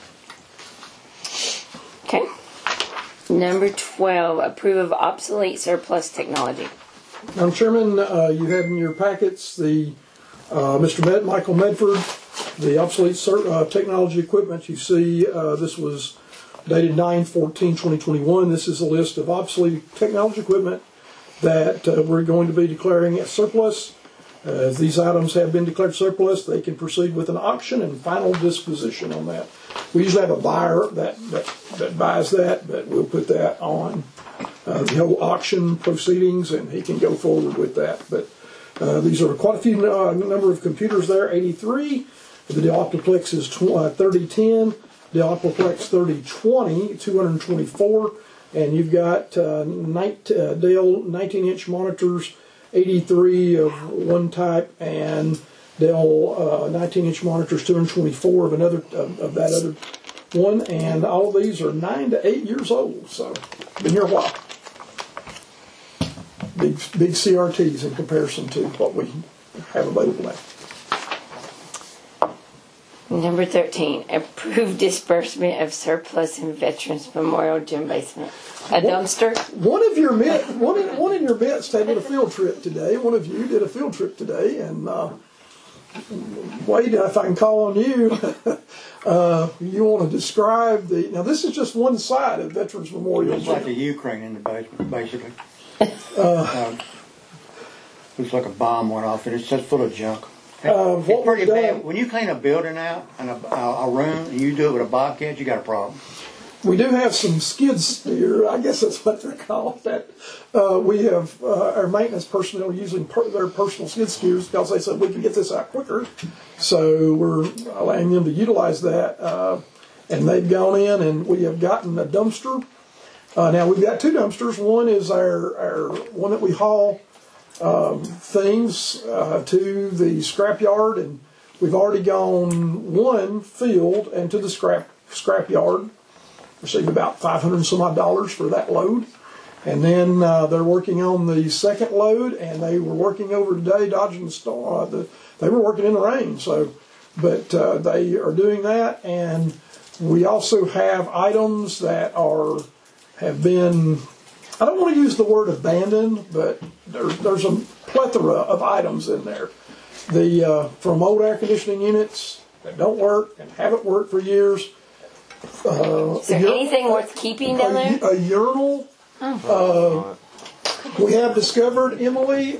Okay. Number 12, approve of obsolete surplus technology. Madam Chairman, you have in your packets the Michael Medford, the obsolete technology equipment. You see this was dated 9/14/2021. This is a list of obsolete technology equipment that we're going to be declaring as surplus. As these items have been declared surplus, they can proceed with an auction and final disposition on that. We usually have a buyer that buys that, but we'll put that on the whole auction proceedings, and he can go forward with that. But these are quite a few number of computers there, 83. The Dell Optiplex is 3010, Dell Optiplex 3020, 224, and you've got Dell 19-inch monitors, 83 of one type, and Dell 19-inch monitors, 224 of another of that other one, and all of these are 9 to 8 years old, so been here a while. Big CRTs in comparison to what we have available now. Number 13, approve disbursement of surplus in Veterans Memorial Gym basement. A dumpster? One in your midst did a field trip today. One of you did a field trip today, and Wade, if I can call on you, you want to describe the. Now, this is just one side of Veterans Memorial. It's like the Ukraine in the basement, basically. Looks like a bomb went off, and it's just full of junk. It's pretty bad. When you clean a building out and a room, and you do it with a bobcat, you got a problem. We do have some skid steer, I guess that's what they're called. That we have our maintenance personnel using their personal skid steers because they said we can get this out quicker. So we're allowing them to utilize that, and they've gone in and we have gotten a dumpster. Now we've got two dumpsters. One is our one that we haul things to the scrap yard, and we've already gone one field and to the scrap yard. Received about $500 and some odd for that load, and then they're working on the second load, and they were working over today, dodging the storm. They were working in the rain, so but they are doing that, and we also have items that have been. I don't want to use the word abandoned, but there's a plethora of items in there. From old air conditioning units that don't work and haven't worked for years. Is there anything worth keeping down there? A urinal. We have discovered, Emily,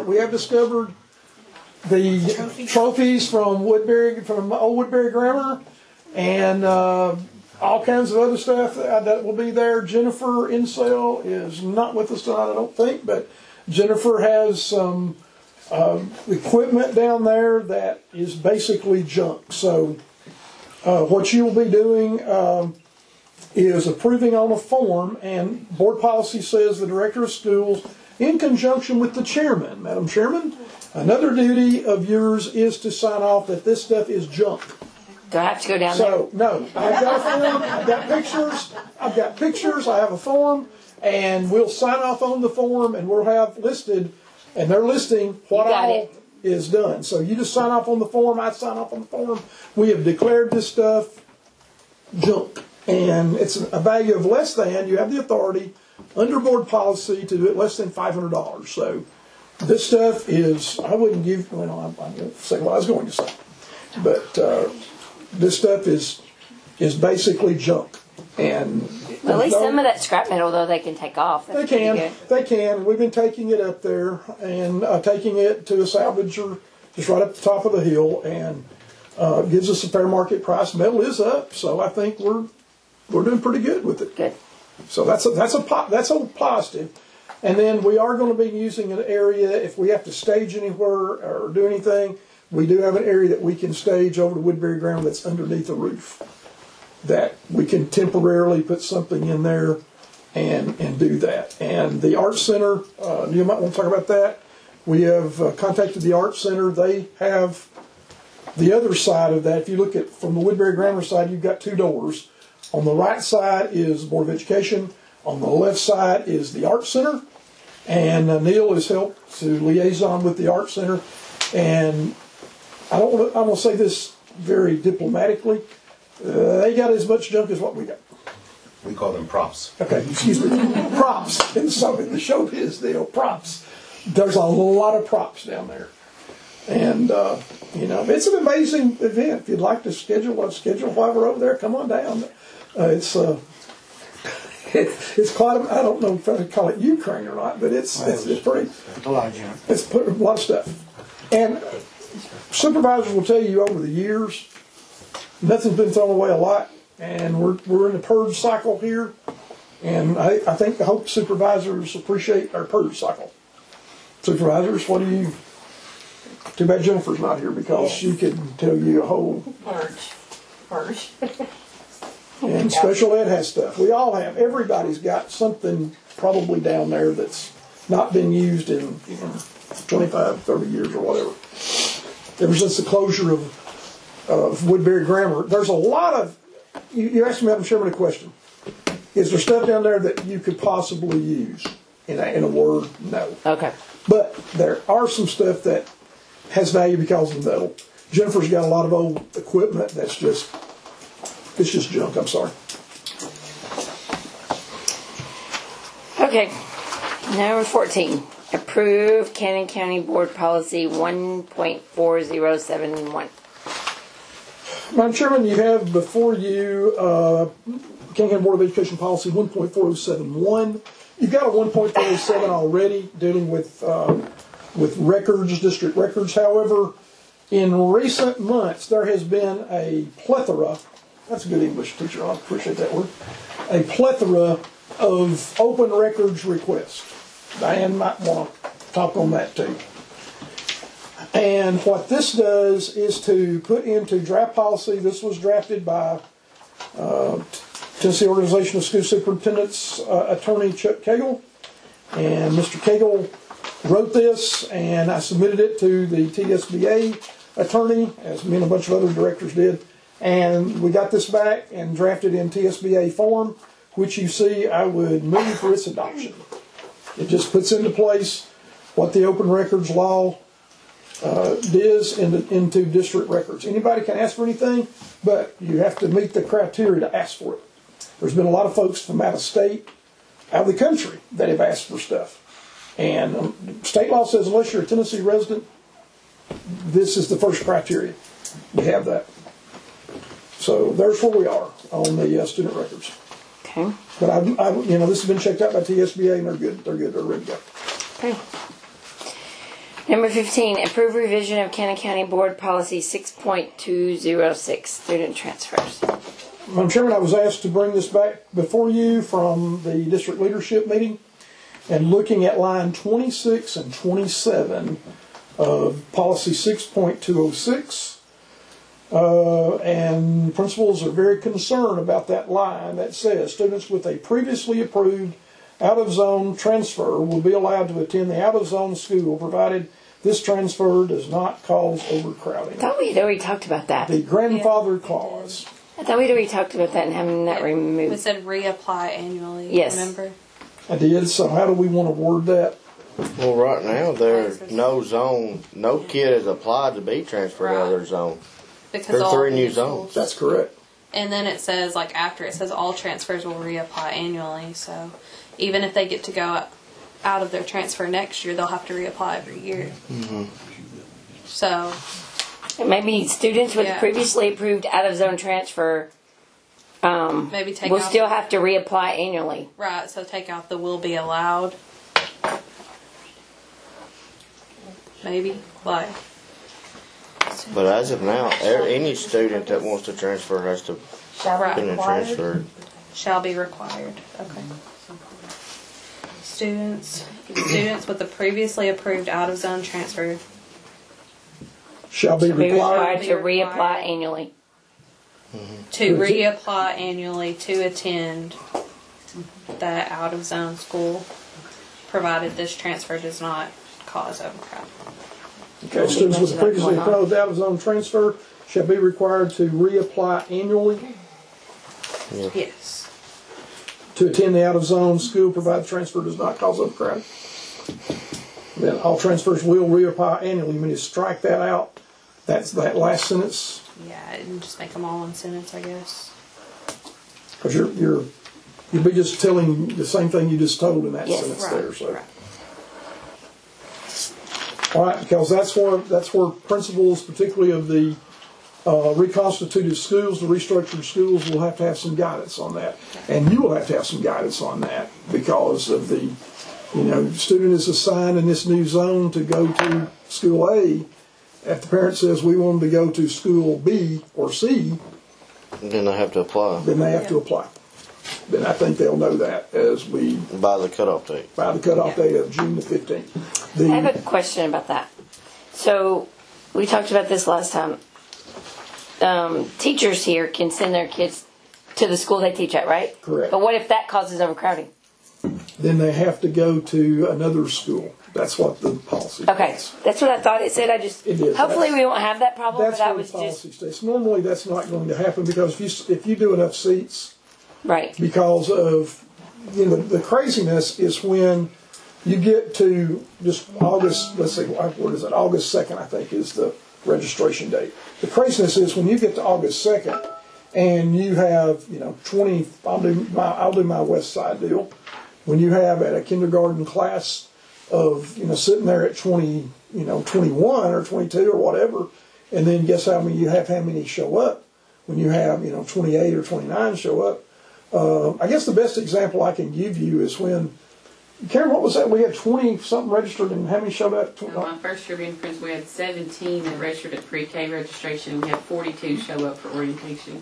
the trophies from Old Woodbury Grammar, and all kinds of other stuff that will be there. Jennifer Insell is not with us tonight, I don't think, but Jennifer has some equipment down there that is basically junk. So what you will be doing is approving on a form, and board policy says the director of schools, in conjunction with the chairman, Madam Chairman, another duty of yours is to sign off that this stuff is junk. Do I have to go down there? No. I've got a form, I've got pictures, I have a form, and we'll sign off on the form, and we'll have listed, and they're listing what all is done. So you just sign off on the form, I sign off on the form. We have declared this stuff junk. And it's a value of less than, you have the authority under board policy to do it less than $500. So this stuff is, I wouldn't give, well, I'm going to say what I was going to say. But this stuff is basically junk. And at least some of that scrap metal, though, they can take off. That's they can. pretty good. They can. We've been taking it up there and taking it to a salvager just right up the top of the hill, and gives us a fair market price. Metal is up, so I think we're doing pretty good with it. Good. So that's a positive. And then we are going to be using an area if we have to stage anywhere or do anything. We do have an area that we can stage over to Woodbury ground that's underneath the roof, that we can temporarily put something in there and do that. And the Art Center, you might want to talk about that. We have contacted the Art Center. They have the other side of that. If you look at from the Woodbury Grammar side, you've got two doors. On the right side is the Board of Education. On the left side is the Art Center. And Neil has helped to liaison with the Art Center. And I want to say this very diplomatically. They got as much junk as what we got. We call them props. Okay, excuse me. Props. And so in the showbiz deal, props. There's a lot of props down there. And, it's an amazing event. If you'd like to schedule while we're over there, come on down. It's quite, I don't know if I could call it Ukraine or not, but it's pretty. A lot of junk. It's a lot of stuff. And supervisors will tell you over the years, nothing's been thrown away a lot. And we're in the purge cycle here. And I hope supervisors appreciate our purge cycle. Supervisors, too bad Jennifer's not here because she could tell you a whole Purge. And special ed has stuff. We all have. Everybody's got something probably down there that's not been used in 25, 30 years or whatever. Ever since the closure of Woodbury Grammar, there's a lot of. You asked me, Madam Chairman, a question. Is there stuff down there that you could possibly use in a word? No. Okay. But there are some stuff that has value because of the metal. Jennifer's got a lot of old equipment that's just junk. I'm sorry. Okay. Number 14. Approve Cannon County Board Policy 1.4071. Madam Chairman, you have before you Cannon County Board of Education Policy 1.4071. You've got a 1.47 already dealing with records, district records. However, in recent months, there has been a plethora, that's a good English teacher, I appreciate that word, a plethora of open records requests. Diane might want to talk on that too. And what this does is to put into draft policy, this was drafted by Tennessee Organization of School Superintendents attorney Chuck Cagle. And Mr. Cagle wrote this, and I submitted it to the TSBA attorney, as me and a bunch of other directors did. And we got this back and drafted in TSBA form, which you see I would move for its adoption. It just puts into place what the open records law is into district records. Anybody can ask for anything, but you have to meet the criteria to ask for it. There's been a lot of folks from out of state, out of the country, that have asked for stuff. And state law says unless you're a Tennessee resident, this is the first criteria. We have that. So there's where we are on the student records. Okay. But this has been checked out by TSBA, and they're good. They're good. They're ready to go. Okay. Number 15, approve revision of Cannon County Board Policy 6.206, student transfers. Madam Chairman, I was asked to bring this back before you from the district leadership meeting, and looking at line 26 and 27 of Policy 6.206, and principals are very concerned about that line that says students with a previously approved out-of-zone transfer will be allowed to attend the out-of-zone school provided this transfer does not cause overcrowding. I thought we had already talked about that. The grandfather clause. I thought we'd already talked about that and having that removed. We said reapply annually. Yes. Remember? I did. So how do we want to word that? Well, right now there's no zone. No kid has applied to be transferred out of their zone. Because There's all 3 new schools. zones. That's correct. And then it says, like, after it says all transfers will reapply annually. So even if they get to go out of their transfer next year, they'll have to reapply every year. So Maybe students with previously approved out-of-zone transfer maybe take will out still have to reapply annually. Right, so take out the will be allowed. Maybe, like. But as of now, any student that wants to transfer has to Shall been transferred. Shall be required. Okay. Students with a previously approved out-of-zone transfer Shall be Be required. required to reapply annually. to reapply annually to attend that out-of-zone school, provided this transfer does not cause overcrowding. Okay, students with previously approved out-of-zone transfer shall be required to reapply annually Yes. to attend the out-of-zone school, provided transfer does not cause overcrowding. Then all transfers will reapply annually. You mean to strike that out? That's that last sentence? Yeah, and just make them all one sentence, I guess. Because you'll be just telling the same thing you just told in that Yes, sentence right, there. So. right. All right, because that's where principals, particularly of the reconstituted schools, the restructured schools, will have to have some guidance on that, and you will have to have some guidance on that because of the, student is assigned in this new zone to go to school A. If the parent says we want them to go to school B or C, Then they have to apply then they have to apply. Then I think they'll know that as we by the cutoff date. by the cutoff date of June the 15th. I have a question about that. So, we talked about this last time. Teachers here can send their kids to the school they teach at, right? Correct. But what if that causes overcrowding? Then they have to go to another school. That's what the policy Okay, says. that's what I thought it said. It is. Hopefully we won't have that problem, That's but that what was the policy just, states. Normally, that's not going to happen because if you do enough seats, right. because of the craziness is when you get to just August. Let's see, what is it? August 2nd, I think, is the registration date. The craziness is when you get to August 2nd and you have 20. I'll do my West Side deal. When you have at a kindergarten class of sitting there at 20, 21 or 22 or whatever, and then guess how many show up when you have 28 or 29 show up. I guess the best example I can give you is when, Karen, what was that? We had 20 something registered, and how many showed up? My first year being principal, we had 17 that registered at pre-K registration, and we had 42 show up for orientation.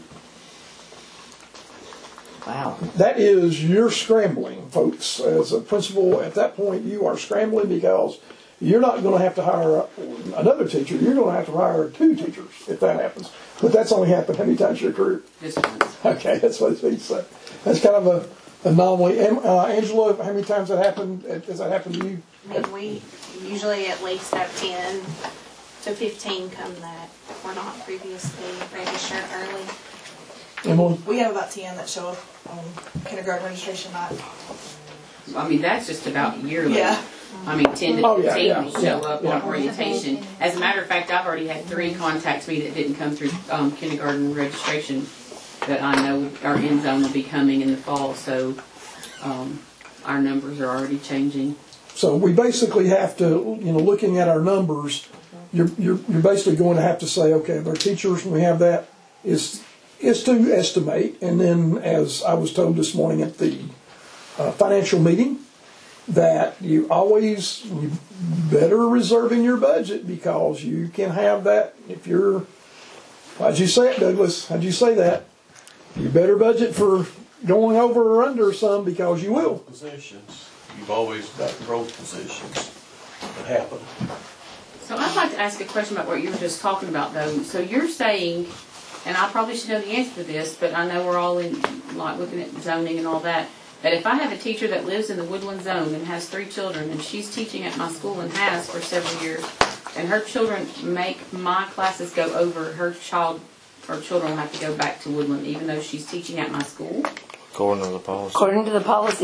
Wow. That is, you're scrambling, folks. As a principal, at that point, you are scrambling because you're not going to have to hire another teacher. You're going to have to hire 2 teachers if that happens. But that's only happened how many times in your career? Just once. Okay, that's what it means. So that's kind of an anomaly. Angela, how many times that happened? Has that happened to you? We usually at least have 10 to 15 come that were not previously registered early. Emily? We have about 10 that show up on kindergarten registration night. I mean, that's just about yearly. Yeah. I mean, 10 to 15 yeah, will show up yeah. on orientation. As a matter of fact, I've already had 3 contact me that didn't come through kindergarten registration that I know our end zone will be coming in the fall. So our numbers are already changing. So we basically have to, looking at our numbers, you're basically going to have to say, okay, our teachers, when we have that, is to estimate. And then, as I was told this morning at the financial meeting, that you better reserve in your budget because you can have that if you're, how'd you say it, Douglas? How'd you say that? You better budget for going over or under some because you will. Positions. You've always got growth positions that happen. So I'd like to ask a question about what you were just talking about, though. So you're saying, and I probably should know the answer to this, but I know we're all in, like, looking at zoning and all that if I have a teacher that lives in the Woodland Zone and has 3 children, and she's teaching at my school and has for several years, and her children make my classes go over, her children will have to go back to Woodland, even though she's teaching at my school? According to the policy. According to the policy.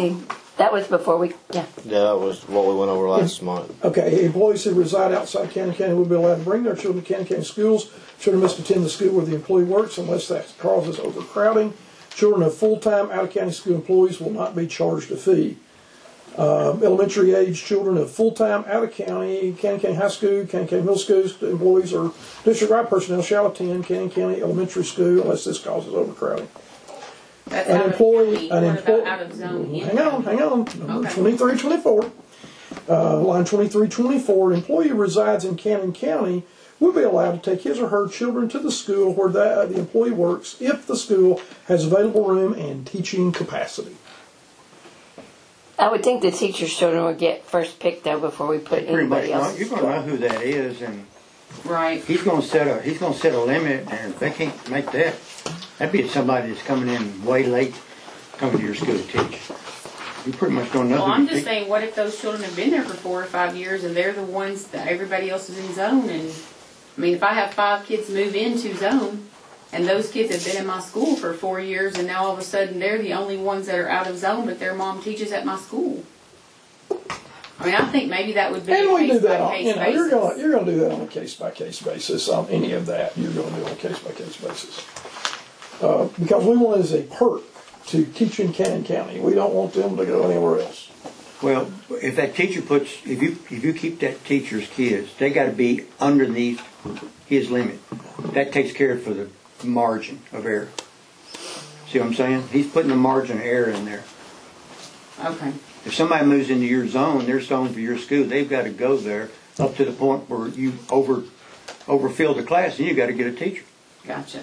That was before we, yeah. Yeah, that was what we went over last month. Okay, employees who reside outside Cannon County will be allowed to bring their children to Cannon County schools. Children must attend the school where the employee works unless that causes overcrowding. Children of full-time out-of-county school employees will not be charged a fee. Elementary age children of full-time out-of-county, Cannon County High School, Cannon County Middle School employees or district-wide personnel shall attend Cannon County Elementary School unless this causes overcrowding. That's An out of employee, county. an What about employee. out of zone? Hang on. Number Okay. 23, 24. Line 23, 24. An employee who resides in Cannon County will be allowed to take his or her children to the school where the employee works if the school has available room and teaching capacity. I would think the teacher's children would get first pick though before we put Pretty much, anybody else. you're gonna know who that is, and Right. he's gonna set a limit, and if they can't make that, that'd be somebody that's coming in way late, coming to your school to teach. You pretty much don't know Well, who I'm you just think. saying, what if those children have been there for 4 or 5 years and they're the ones that everybody else is in zone? And I mean, if I have 5 kids move into zone and those kids have been in my school for 4 years and now all of a sudden they're the only ones that are out of zone, but their mom teaches at my school. I mean, I think maybe that would be And a we do case that by on, case you're basis. going to do that on a case-by-case basis on any of that. You're going to do it on a case-by-case basis. Because we want it as a perk to teach in Cannon County. We don't want them to go anywhere else. Well, if that teacher if you keep that teacher's kids, they gotta be underneath his limit. That takes care for the margin of error. See what I'm saying? He's putting a margin of error in there. Okay. If somebody moves into your zone, their zone for your school, they've got to go there up to the point where you overfill the class, and you got to get a teacher. Gotcha.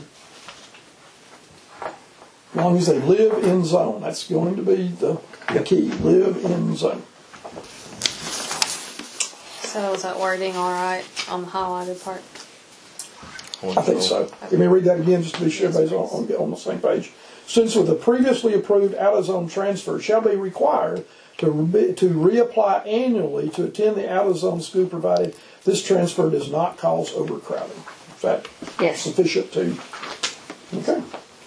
As long as they live in zone. That's going to be the key. Live in zone. So is that wording all right on the highlighted part? I think so. Let me read that again just to be sure everybody's on the same page. Students with a previously approved out-of-zone transfer shall be required to reapply annually to attend the out-of-zone school provided this transfer does not cause overcrowding. Is that sufficient to? Okay.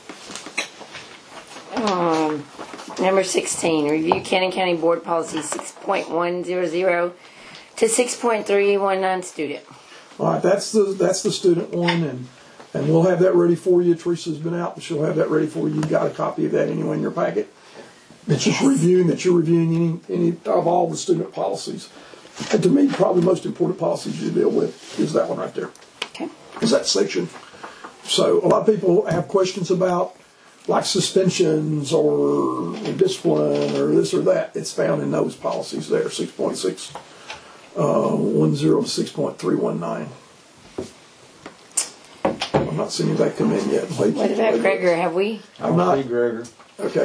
Number 16, review Cannon County Board Policy 6.100 to 6.319 student. All right, that's the student one, and we'll have that ready for you. Teresa's been out, but she'll have that ready for you. You've got a copy of that anyway in your packet. It's just reviewing that you're reviewing any of all the student policies. And to me, probably the most important policies you deal with is that one right there. Okay. Is that section. So a lot of people have questions about like suspensions or discipline or this or that. It's found in those policies there, 6.610 to 6.319. I'm not seeing that come in yet. What about Gregor? Have we? I'm not. Gregor. Okay.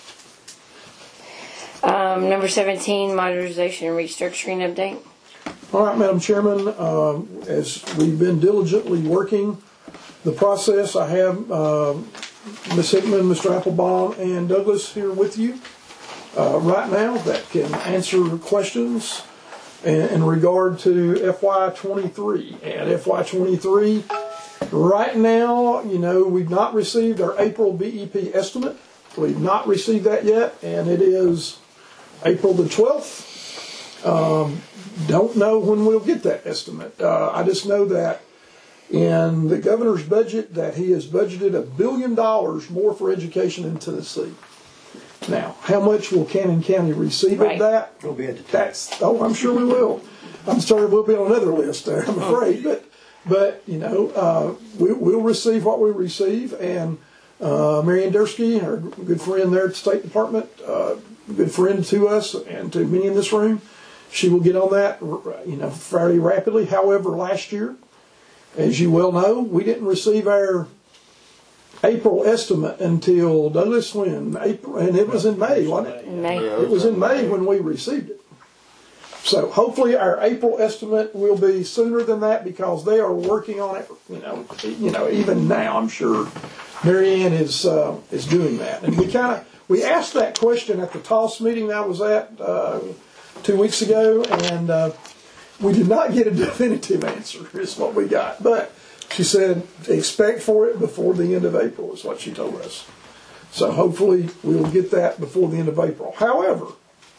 Number 17, modernization and restructuring update. All right, Madam Chairman, as we've been diligently working the process, I have Ms. Hickman, Mr. Applebaum, and Douglas here with you right now that can answer questions in regard to FY23. And FY23, right now, we've not received our April BEP estimate. We've not received that yet, and it is April the 12th. Don't know when we'll get that estimate. I just know that in the governor's budget that he has budgeted $1 billion more for education in Tennessee. Now, how much will Cannon County receive of that? We'll be at the top. I'm sure we will. I'm sorry, we'll be on another list there, I'm afraid. But we'll receive what we receive, and Mary Ann Dursky, our good friend there at the State Department, good friend to us and to many in this room, she will get on that, fairly rapidly. However, last year, as you well know, we didn't receive our April estimate until Douglas when April, and it was in May, wasn't it? May. It was in May when we received it. So hopefully our April estimate will be sooner than that because they are working on it. Even now, I'm sure Mary Ann is doing that. And we asked that question at the TOS meeting I was at 2 weeks ago, and we did not get a definitive answer. Is what we got, but she said expect for it before the end of April is what she told us. So hopefully we will get that before the end of April. However,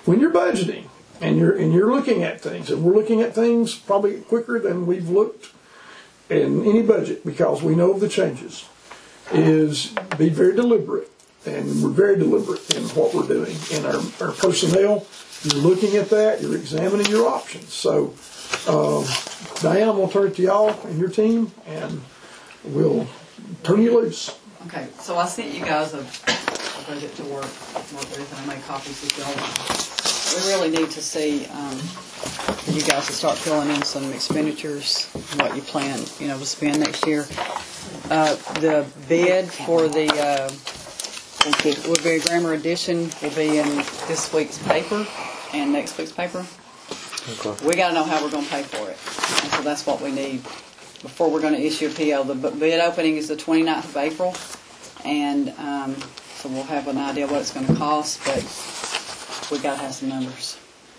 when you're budgeting and you're looking at things, and we're looking at things probably quicker than we've looked in any budget because we know of the changes, is be very deliberate. And we're very deliberate in what we're doing. In our personnel, you're looking at that, you're examining your options. So, Diane, I'm going to turn it to y'all and your team, and we'll turn you loose. Okay, so I sent you guys a budget to work with, and I made copies if y'all want. We really need to see for you guys to start filling in some expenditures, what you plan, to spend next year. The bid for the Woodbury Grammar Edition will be in this week's paper and next week's paper. Okay. We got to know how we're going to pay for it, and so that's what we need before we're going to issue a PO. The bid opening is the 29th of April, and so we'll have an idea what it's going to cost, but we got to have some numbers.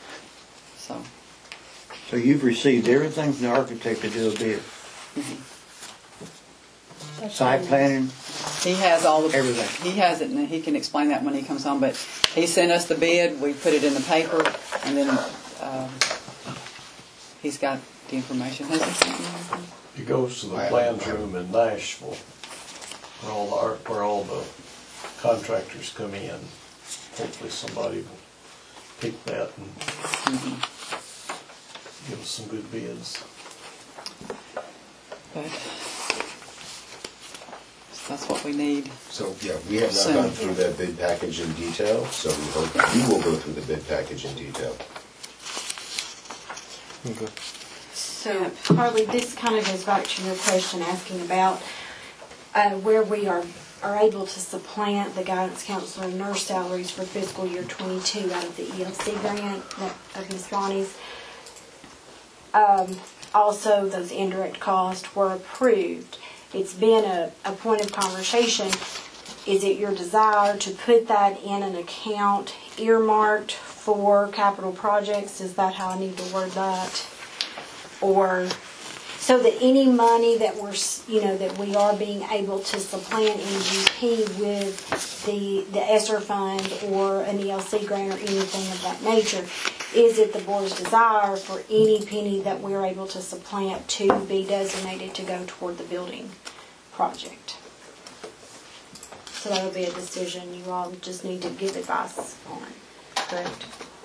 So you've received everything from the architect to do a bid. Mm-hmm. Site planning. He has all the everything. He has it, and he can explain that when he comes on. But he sent us the bid. We put it in the paper, and then he's got the information. Has he sent me? He goes to the plans room in Nashville, where all the contractors come in. Hopefully, somebody will pick that and give us some good bids. But that's what we need. So, yeah, we have not gone through that bid package in detail, so we hope you will go through the bid package in detail. Okay. So, Harley, this kind of goes back to your question asking about where we are able to supplant the guidance counselor and nurse salaries for fiscal year 22 out of the ELC grant of Ms. Bonnie's. Also, those indirect costs were approved. It's been a point of conversation. Is it your desire to put that in an account earmarked for capital projects? Is that how I need to word that? Or so that any money that that we are being able to supplant in GP with the ESSER fund or an ELC grant or anything of that nature, is it the board's desire for any penny that we're able to supplant to be designated to go toward the building project? So that would be a decision you all just need to give advice on, correct?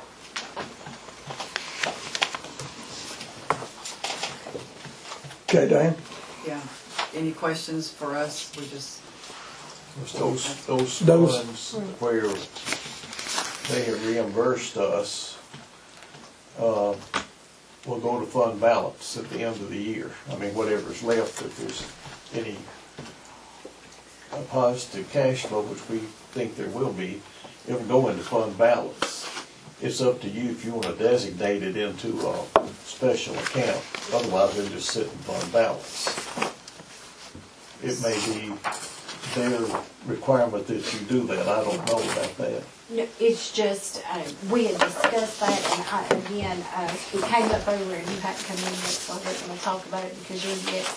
Okay, Diane? Yeah. Any questions for us? We just... Those funds where they have reimbursed us will go to fund balance at the end of the year. I mean, whatever's left, if there's any positive cash flow, which we think there will be, it will go into fund balance. It's up to you if you want to designate it into a special account. Otherwise, it'll just sit in fund balance. It may be their requirement that you do that. I don't know about that. No, it's just, we had discussed that, and it came up over, and you had to come in next, so I wasn't going to talk about it because you're the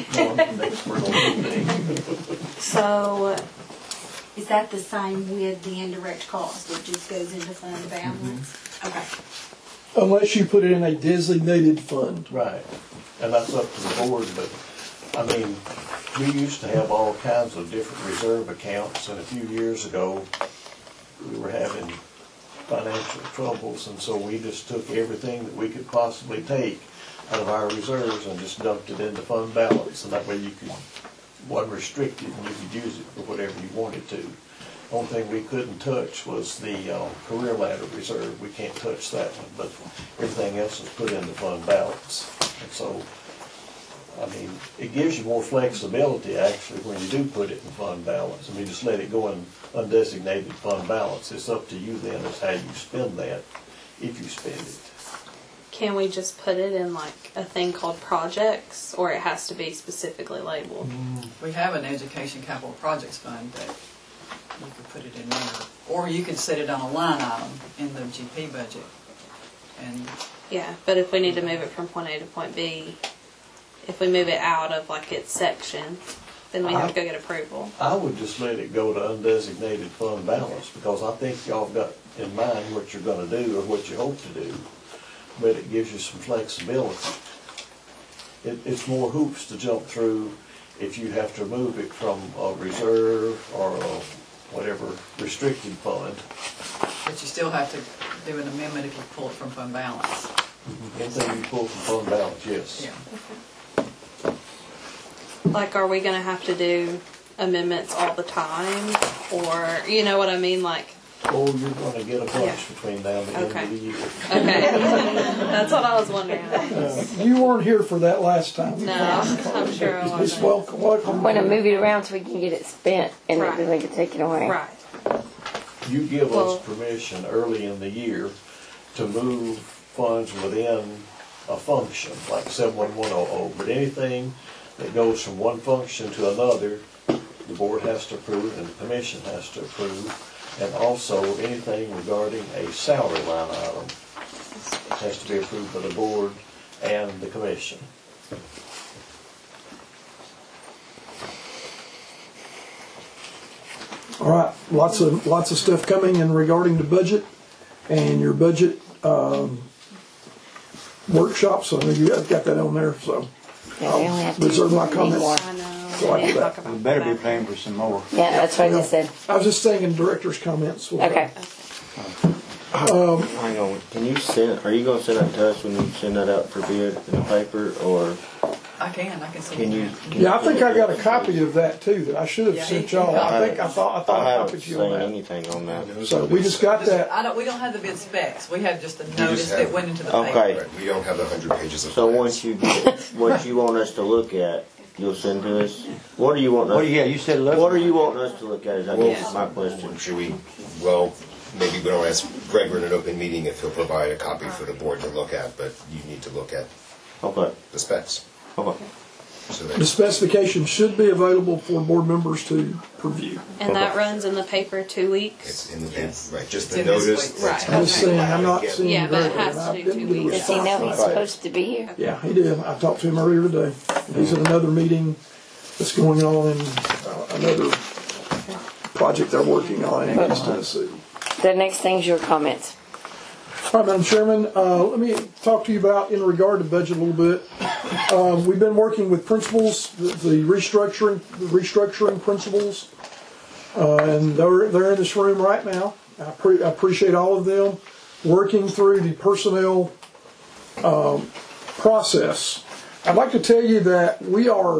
expert. So, is that the same with the indirect cost? It just goes into fund balance? Okay. Unless you put it in a designated fund. Right. And that's up to the board, but, I mean, we used to have all kinds of different reserve accounts, and a few years ago, we were having financial troubles, and so we just took everything that we could possibly take out of our reserves and just dumped it into fund balance, and that way you could, wasn't restricted, and you could use it for whatever you wanted to. The only thing we couldn't touch was the career ladder reserve. We can't touch that one, but everything else is put into fund balance. And so, I mean, it gives you more flexibility, actually, when you do put it in fund balance. I mean, just let it go in undesignated fund balance. It's up to you then as how you spend that, if you spend it. Can we just put it in like a thing called projects, or it has to be specifically labeled? We have an education capital projects fund that you could put it in there. Or you could set it on a line item in the GP budget. And yeah, but if we need to move it from point A to point B, if we move it out of like its section, then we have to go get approval. I would just let it go to undesignated fund balance, because I think y'all have got in mind what you're gonna do or what you hope to do, but it gives you some flexibility. It's more hoops to jump through if you have to move it from a reserve or a whatever restricted fund. But you still have to do an amendment if you pull it from fund balance. Anything you pull from fund balance, yes. Yeah. Like, are we gonna have to do amendments all the time, or you know what I mean? Like, Oh, you're gonna get a bunch between now and the end Okay. of the year. okay, that's what I was wondering. You weren't here for that last time. No, I'm sure I Just wasn't. welcome. I'm gonna move it around so we can get it spent and Right. then we can take it away. Right. You give Well- us permission early in the year to move funds within a function, like 71100, but anything that goes from one function to another, the board has to approve and the commission has to approve. And also, anything regarding a salary line item has to be approved by the board and the commission. All right, lots of stuff coming in regarding the budget and your budget workshop. So I know you guys got that on there. So Yeah, we only have to reserve my do comments. more. I know. So I do that. We better be paying for some more. Yeah, that's what I just said. I was just saying director's comments. Okay. Hang on, can you send, are you gonna send that to us when you send that out for bid in the paper, or I can see. can you? Yeah, I think I got a copy of that too that I should have Yeah, sent he- y'all. I I thought I I haven't copied seen you on that. anything on that. So we just got that. We don't have the bid specs. We have just the just notice have- that went into the paper. Okay, Right, we don't have 100 pages of so plans. once you get what you want us to look at, you'll send to us? What do you want Well, us, yeah, you said what are you wanting us to look at, is I Well, guess my question. Should we, well, maybe we don't ask Greg in an open meeting if he'll provide a copy for the board to look at, but you need to look at Okay, the specs. okay. So The that, specification should be available for board members to review. And that runs in the paper 2 weeks. it's in the, right, just It's the in this notice. week. Right. I'm just saying, I'm not seeing Yeah, but it Gregory, has and to I do didn't 2 get a weeks. Does he know response he's from him. supposed to be here? Yeah, he did. I talked to him earlier today. He's at another meeting that's going on in another project they're working on in East Tennessee. The next thing's your comments. All right, Madam Chairman, let me talk to you about, in regard to budget a little bit. We've been working with principals, the restructuring principals, and they're in this room right now. I appreciate all of them working through the personnel process. I'd like to tell you that we are,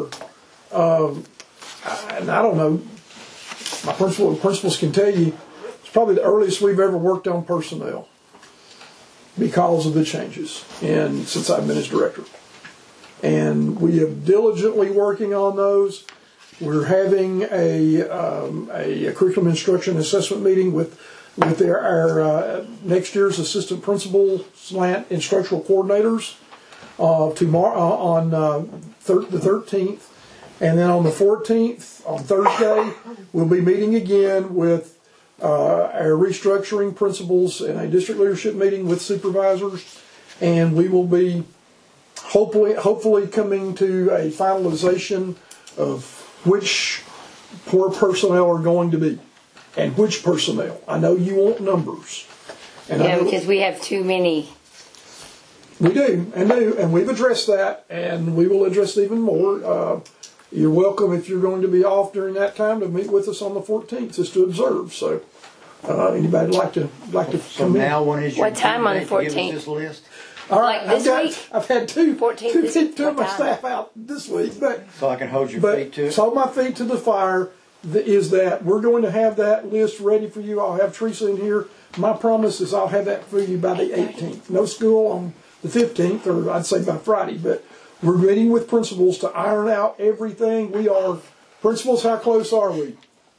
and I don't know, my principals can tell you, it's probably the earliest we've ever worked on personnel, because of the changes since I've been as director. And we have diligently working on those. We're having a curriculum instruction assessment meeting with our next year's assistant principal slant instructional coordinators tomorrow on the 13th. And then on the 14th, on Thursday, we'll be meeting again with our restructuring principals and a district leadership meeting with supervisors, and we will be hopefully coming to a finalization of which poor personnel are going to be and which personnel. I know you want numbers, and Yeah, because we have too many. we do, and we've addressed that, and we will address it even more. You're welcome, if you're going to be off during that time, to meet with us on the 14th just to observe. So, anybody like to So come in? now when is your What time on the due date to give us 14th? this list? All right, Like this week? I've had two 14th this week, of my what time? staff out this week, but So I can hold your feet to it? hold my feet to the fire. Is that we're going to have that list ready for you. I'll have Teresa in here. My promise is I'll have that for you by the 18th. No school on the 15th, or I'd say by Friday, but we're meeting with principals to iron out everything. Principals, how close are we?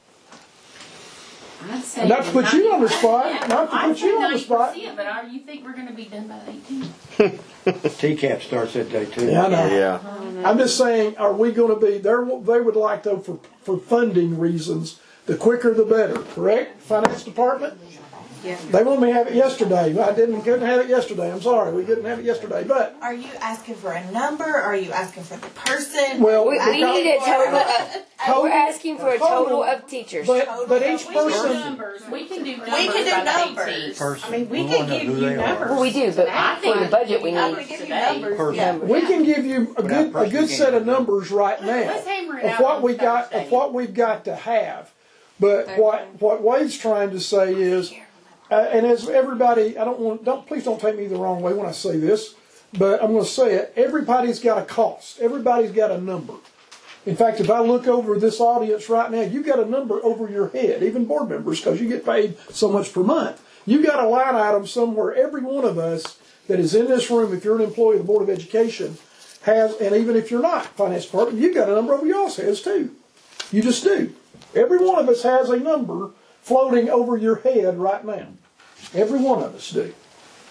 I'd say Not to put you on the spot, Yeah, not to I'd put say you on the spot. 90%, but you think we're going to be done by the 18th? TCAP starts that day too. Yeah, I know. Yeah. I'm just saying, are we going to be there? They would like, though, for funding reasons, the quicker the better. Correct? Finance department. They want me to have it yesterday. Couldn't have it yesterday. I'm sorry, we couldn't have it yesterday. But Are you asking for a number? Or are you asking for the person? Well, We need a total. We're asking for a total of teachers. but each person. Numbers. We can do numbers. We can do by the numbers. 18th. I mean, we can give you numbers. Well, we do, but for the budget, we I need can give you numbers. Yeah, we can give you a good set of numbers right now Let's hammer it of out what on we got Thursday. of what we've got to have. But what Wade's trying to say is, and as everybody, please don't take me the wrong way when I say this, but I'm going to say it. Everybody's got a cost. Everybody's got a number. In fact, if I look over this audience right now, you've got a number over your head, even board members, because you get paid so much per month. You've got a line item somewhere. Every one of us that is in this room, if you're an employee of the Board of Education, has, and even if you're not finance department, you've got a number over y'all's heads too. You just do. Every one of us has a number floating over your head right now. Every one of us do.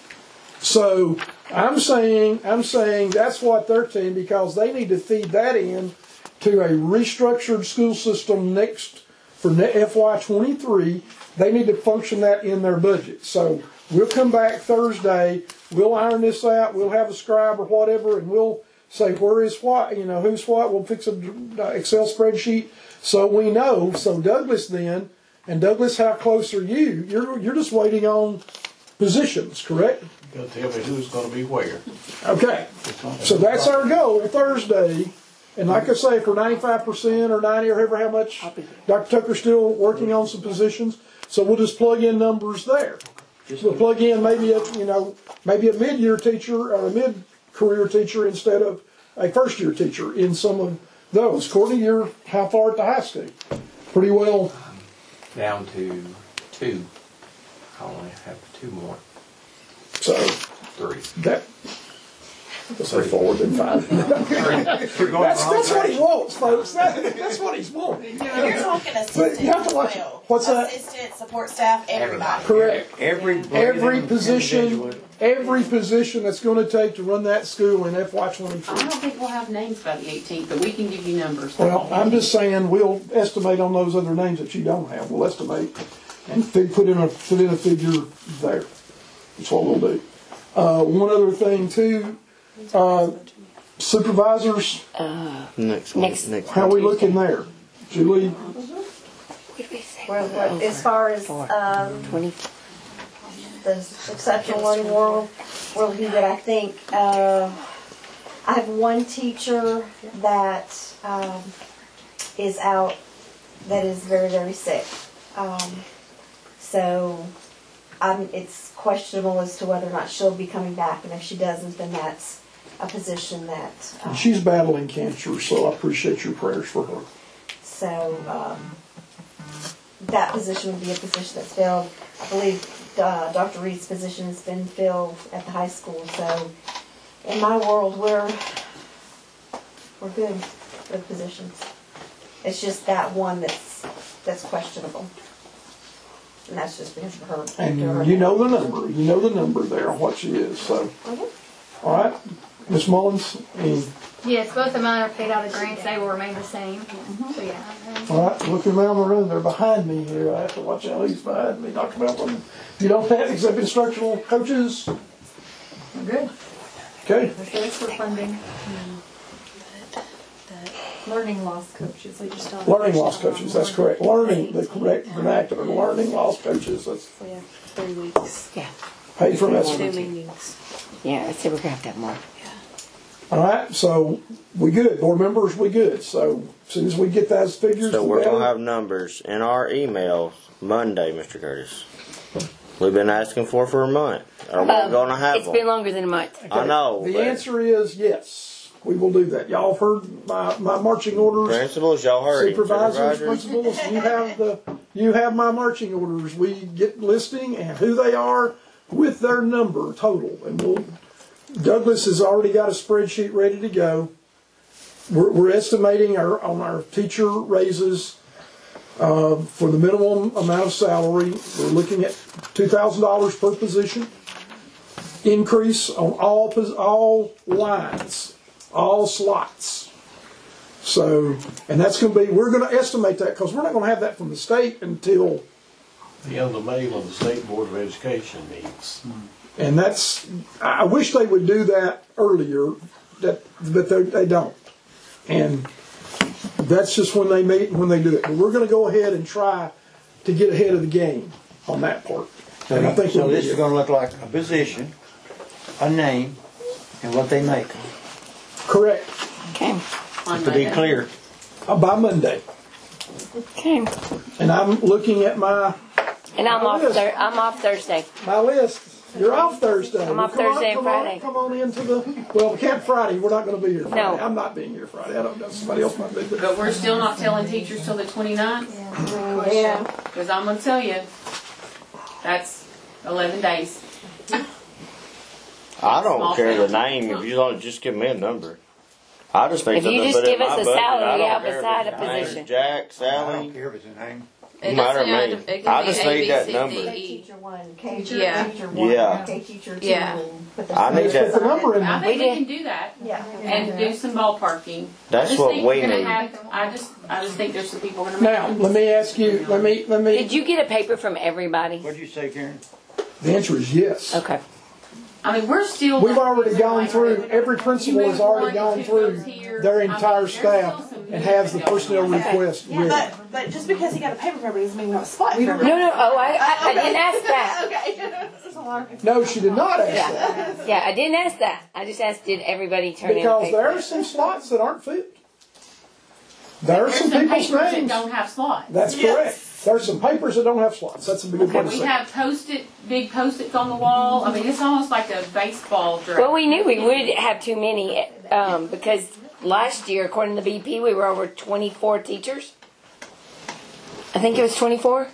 So I'm saying that's what they're saying, because they need to feed that in to a restructured school system for FY23. They need to function that in their budget. So we'll come back Thursday. We'll iron this out. We'll have a scribe or whatever, and we'll say where is what, who's what. We'll fix an Excel spreadsheet so we know. So Douglas then, and Douglas, how close are you? You're just waiting on positions, correct? You gotta tell me who's gonna be where. Okay. So that's our goal Thursday. And like I say, for 95% or 90 or however how much, Dr. Tucker's still working on some positions. So we'll just plug in numbers there. We'll plug in maybe a mid-year teacher or a mid-career teacher instead of a first-year teacher in some of those. Courtney, you're how far at the high school? Pretty well. Down to 2. I only have 2 more. So 3. Let's say forward and 5. That's what he wants, folks. That's what he's wanting. You're talking assistant You have to watch as well. What's that? Assistant, support staff, everybody. Correct. Every position that's going to take to run that school in I FY23. don't think we'll have names by the 18th, but we can give you numbers. Well, I'm just saying we'll estimate on those other names that you don't have. We'll estimate and put in a figure there. That's what we'll do. One other thing too, supervisors. Next. How are we looking there, Julie? Well, as far as the exceptional learning world, we're looking at, I think, I have one teacher that is out, that is very, very sick. So it's questionable as to whether or not she'll be coming back, and if she doesn't, then that's a position that... She's battling cancer, so I appreciate your prayers for her. So that position would be a position that's filled. I believe Dr. Reed's position has been filled at the high school. So in my world, we're good with positions. It's just that one that's questionable. And that's just because of her. And you know the number. You know the number there on what she is. So, all right, Ms. Mullins. Yes, both of mine are paid out of grants. They will remain the same. So yeah. All right, looking around the room, they're behind me here. I have to watch out who's behind me. Dr. Melvin, you don't have except instructional coaches. I'm good. Okay. So it's for funding. Learning loss coaches. They just don't Learning loss coaches. That's correct. Learning, the correct vernacular. Learning loss coaches. That's 3 weeks. Yeah. paid for 2 message. meetings. Yeah, I said we're gonna have to have more. All right, so we good. Board members, we good. So as soon as we get those figures So we're together, gonna have numbers in our emails Monday, Mr. Curtis. We've been asking for a month. Are we gonna have It's them? been longer than a month. I know. the but answer is yes. We will do that. Y'all have heard my marching orders. Principals, y'all heard him. Supervisors, principals, you have my marching orders. We get listing and who they are with their number total, and Douglas has already got a spreadsheet ready to go. We're estimating on our teacher raises for the minimum amount of salary. We're looking at $2,000 per position increase on all lines, all slots. So, and that's going to be, we're going to estimate that because we're not going to have that from the state until the end of May when the State Board of Education meets. And I wish they would do that earlier, but they don't. And that's just when they meet and when they do it. But we're going to go ahead and try to get ahead of the game on that part. And I think So this is going to look like a position, a name, and what they make. Correct. Okay. To be clear. By Monday. Okay. And I'm looking at my And I'm my off. list. I'm off Thursday. My list. You're off Thursday. I'm off Well, Thursday and Friday. Come on into the. Well, we can't Friday. We're not going to be here Friday. No. I'm not being here Friday. I don't know. Somebody else might be. But we're still not telling teachers till the 29th? Yeah. Because I'm going to tell you, that's 11 days. I don't Small care the family. name if you don't just give me a number. I just think If you something just to put in give us my a budget. salary, I don't yeah, care if beside it's a named position. Jack, I Sally. don't care if it's a name. It Matter doesn't have me. to- it I can be just A, need B, that C, number. D, E. Teacher one, K teacher, Yeah. teacher one, Yeah. K teacher two. Yeah. Put the I need space that. The number in I there. think we can do that. Yeah. And do some ballparking. That's I just what think we we're gonna need. I just think there's some people gonna make. Now, let me ask you. Let me. Did you get a paper from everybody? What'd you say, Karen? The answer is yes. Okay. I mean, we're still. We've already gone through. Every principal has already gone through their entire staff and has the personnel request Yeah, ready. but just because he got a paper for everybody doesn't mean we have a spot for No, everybody. no. Oh, I didn't ask that. Okay. This is a lot of No, she did not ask Yeah. that Yeah, I didn't ask that. I just asked, did everybody turn in a because paper? there are some slots that aren't filled. There are There's some some people's papers that names. don't have slots. That's correct. There's some papers that don't have slots. That's a good way to We say it. have big post-its on the wall. I mean, it's almost like a baseball draft. Well, we knew we would have too many because last year, according to the BP, we were over 24 teachers. I think it was 24.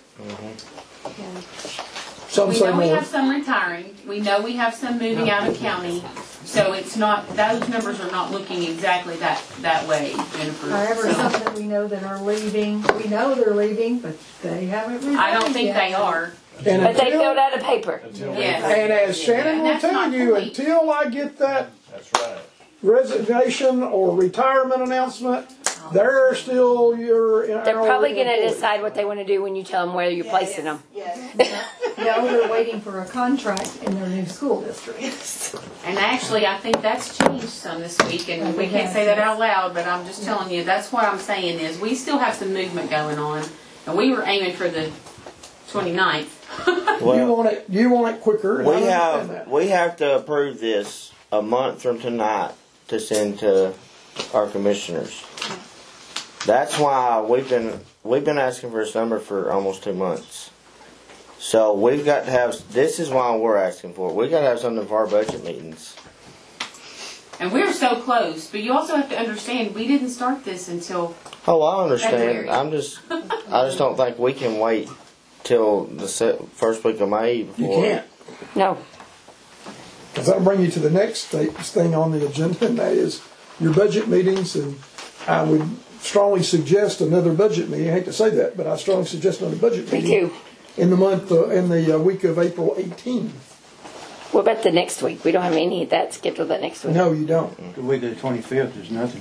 Some We say know we more. have some retiring. We know we have some moving out of county. So it's not, those numbers are not looking exactly that way, Jennifer. However, So, some that we know that are leaving, we know they're leaving, but they haven't resigned I don't think yet. they are. And But they until- filled out a paper. Yes. And as Shannon will That's tell my you, point. until I get that That's right. resignation or retirement announcement, they're still your. They're probably going to decide what they want to do when you tell them where you're placing them. No, they're waiting for a contract in their new school district. And actually, I think that's changed some this week, and we can't say that out loud, but I'm just telling you, that's what I'm saying is, we still have some movement going on, and we were aiming for the 29th. You want it quicker. And I understand that. We have to approve this a month from tonight to send to our commissioners. That's why we've been asking for this number for almost 2 months. So we've got to have. This is why we're asking for it. We got to have something for our budget meetings. And we're so close, but you also have to understand, we didn't start this until Oh, I understand. February. I just don't think we can wait till the first week of May You before. can't. No. Because that'll bring you to the next thing on the agenda, and that is your budget meetings. And I would strongly suggest another budget meeting. I hate to say that, but I strongly suggest another budget Me meeting too. in the week of April 18th. What about the next week? We don't have any of that scheduled that next week. No, you don't. The week of the 25th is nothing.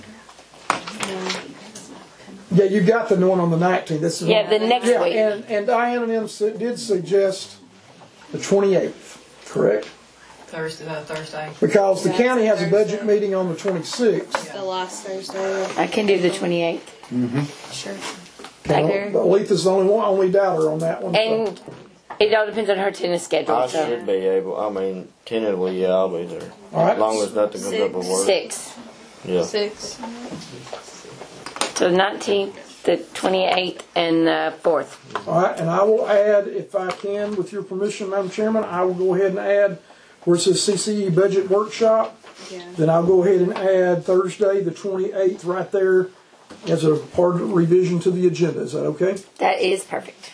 Yeah, you got the one on the 19th. This is Yeah, the next yeah, week. And Diane and them did suggest the 28th, correct? Thursday. Because the county has a budget meeting on the 26th. The last Thursday. I can do the 28th. Sure. Letha's the only doubter on that one. And it all depends on her tennis schedule. I So. should be able. I mean, tentatively, yeah, I'll be there. All right. As long as nothing comes up with work. 6. Yeah. 6. So the 19th, the 28th, and the 4th. All right, and I will add, if I can, with your permission, Madam Chairman, I will go ahead and add where it says CCE Budget Workshop. Yeah. Then I'll go ahead and add Thursday, the 28th, right there as a part of revision to the agenda. Is that okay? That is perfect.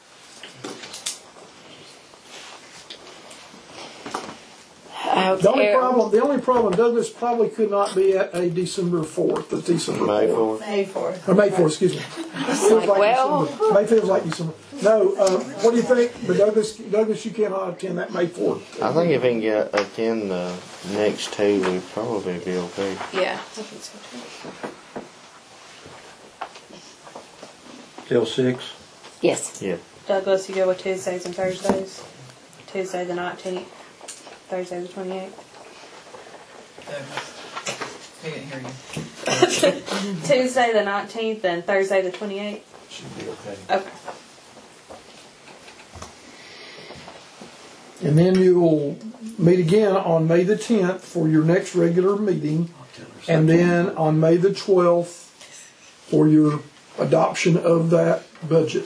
The only problem, Douglas probably could not be at a December 4th, the December May 4th. 4th. May 4th. Or May 4th, excuse me. Feels like well. December. May feels like December. No, what do you think? But Douglas, you cannot attend that May 4th. I think if we can attend the next two, we'd probably be okay. Yeah. Till 6. Yes. Yeah. Douglas, you go with Tuesdays and Thursdays. Tuesday the 19th, Thursday the 28th. He didn't hear you. Tuesday the 19th and Thursday the 28th. Should be okay. Okay. And then you will meet again on May the 10th for your next regular meeting. And then on May the 12th for your adoption of that budget.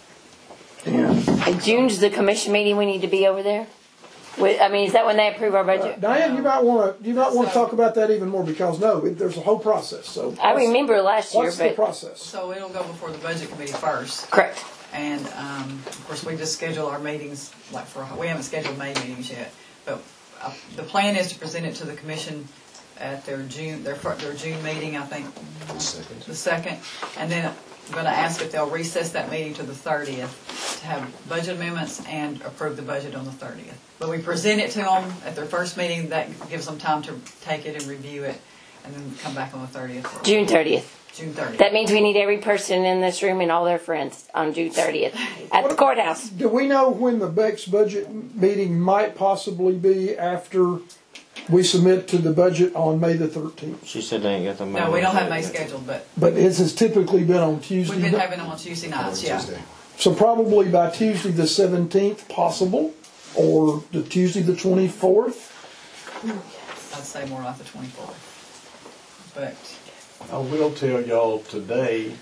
And June's the commission meeting. We need to be over there. I mean, is that when they approve our budget? Diane, you might want to talk about that even more because there's a whole process. So I remember last year, what's the process? So it'll go before the budget committee first. Correct. And of course, we just schedule our meetings we haven't scheduled May meetings yet, but the plan is to present it to the commission at their June meeting. I think the second, and then I'm going to ask if they'll recess that meeting to the 30th to have budget amendments and approve the budget on the 30th. But we present it to them at their first meeting. That gives them time to take it and review it, and then come back on the 30th. June 30th. June 30th. That means we need every person in this room and all their friends on June 30th at the courthouse. Do we know when the next budget meeting might possibly be after we submit to the budget on May the 13th? She said they ain't got the May. No, we don't have May scheduled, but this has typically been on Tuesday. we've been having them on Tuesday nights. Yeah. So probably by Tuesday the 17th, possible, or the Tuesday the 24th. I'd say more like the 24th. But I will tell y'all today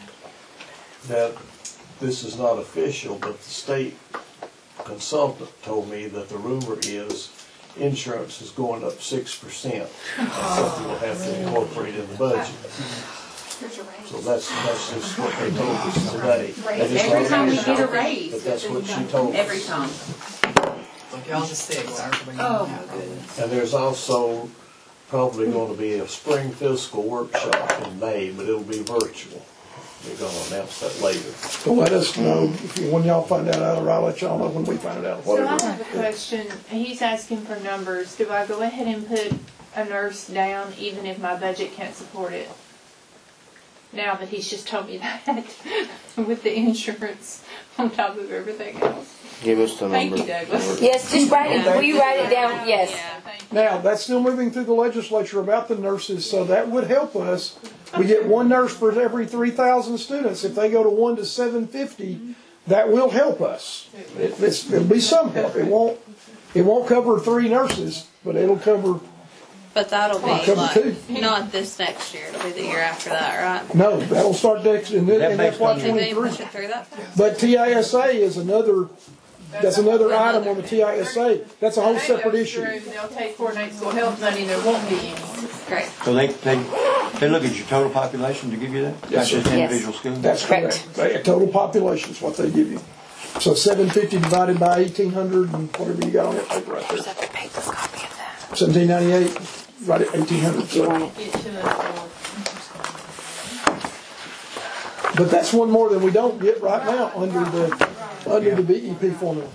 that this is not official, but the state consultant told me that the rumor is insurance is going up 6%. That's something we'll have to incorporate in the budget. So that's just what they told us today. Every time we get a raise. But that's what she told us. Every time. if y'all just sit, Oh, my goodness. And there's also probably going to be a spring fiscal workshop in May, but it'll be virtual. They're going to announce that later. So let us know when y'all find out, or I'll let y'all know when we find it out. So I have a question. He's asking for numbers. Do I go ahead and put a nurse down even if my budget can't support it? Now that he's just told me that with the insurance on top of everything else. Give us the Thank number. you, Douglas. Yes, just write it. Will you write it down? Yes. Now, that's still moving through the legislature about the nurses, so that would help us. We get one nurse for every 3,000 students. If they go to 1 to 750, that will help us. It'll be some help. It won't cover 3 nurses, but it'll cover. But that'll be cover like, 2. not this next year. It'll be the year after that, right? No, that'll start next in Did they push FY23. it through that? But TISA is another. That's another item on the TISA. That's a whole separate issue. They'll take coordinate school health money and there won't be any. Great. So they look at your total population to give you that? Yes, Not just sir. individual schools? That's correct. Total population is what they give you. So 750 divided by 1,800 and whatever you got on that paper right there. Just have to paper copy of that. 1798, right at 1,800. You want it? But that's one more than we don't get right now under the BEP formula.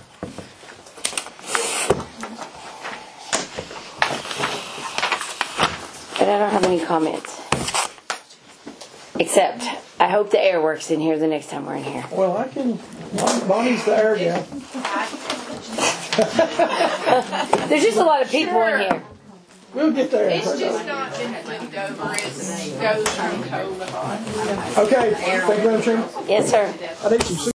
But I don't have any comments. Except, I hope the air works in here the next time we're in here. Well, Bonnie's the air gal. There's just a lot of people in here. We'll get there. It's just not been flipped over. It goes from cold to hot. Okay, thank you, Madam Chairman. Yes, sir. I need some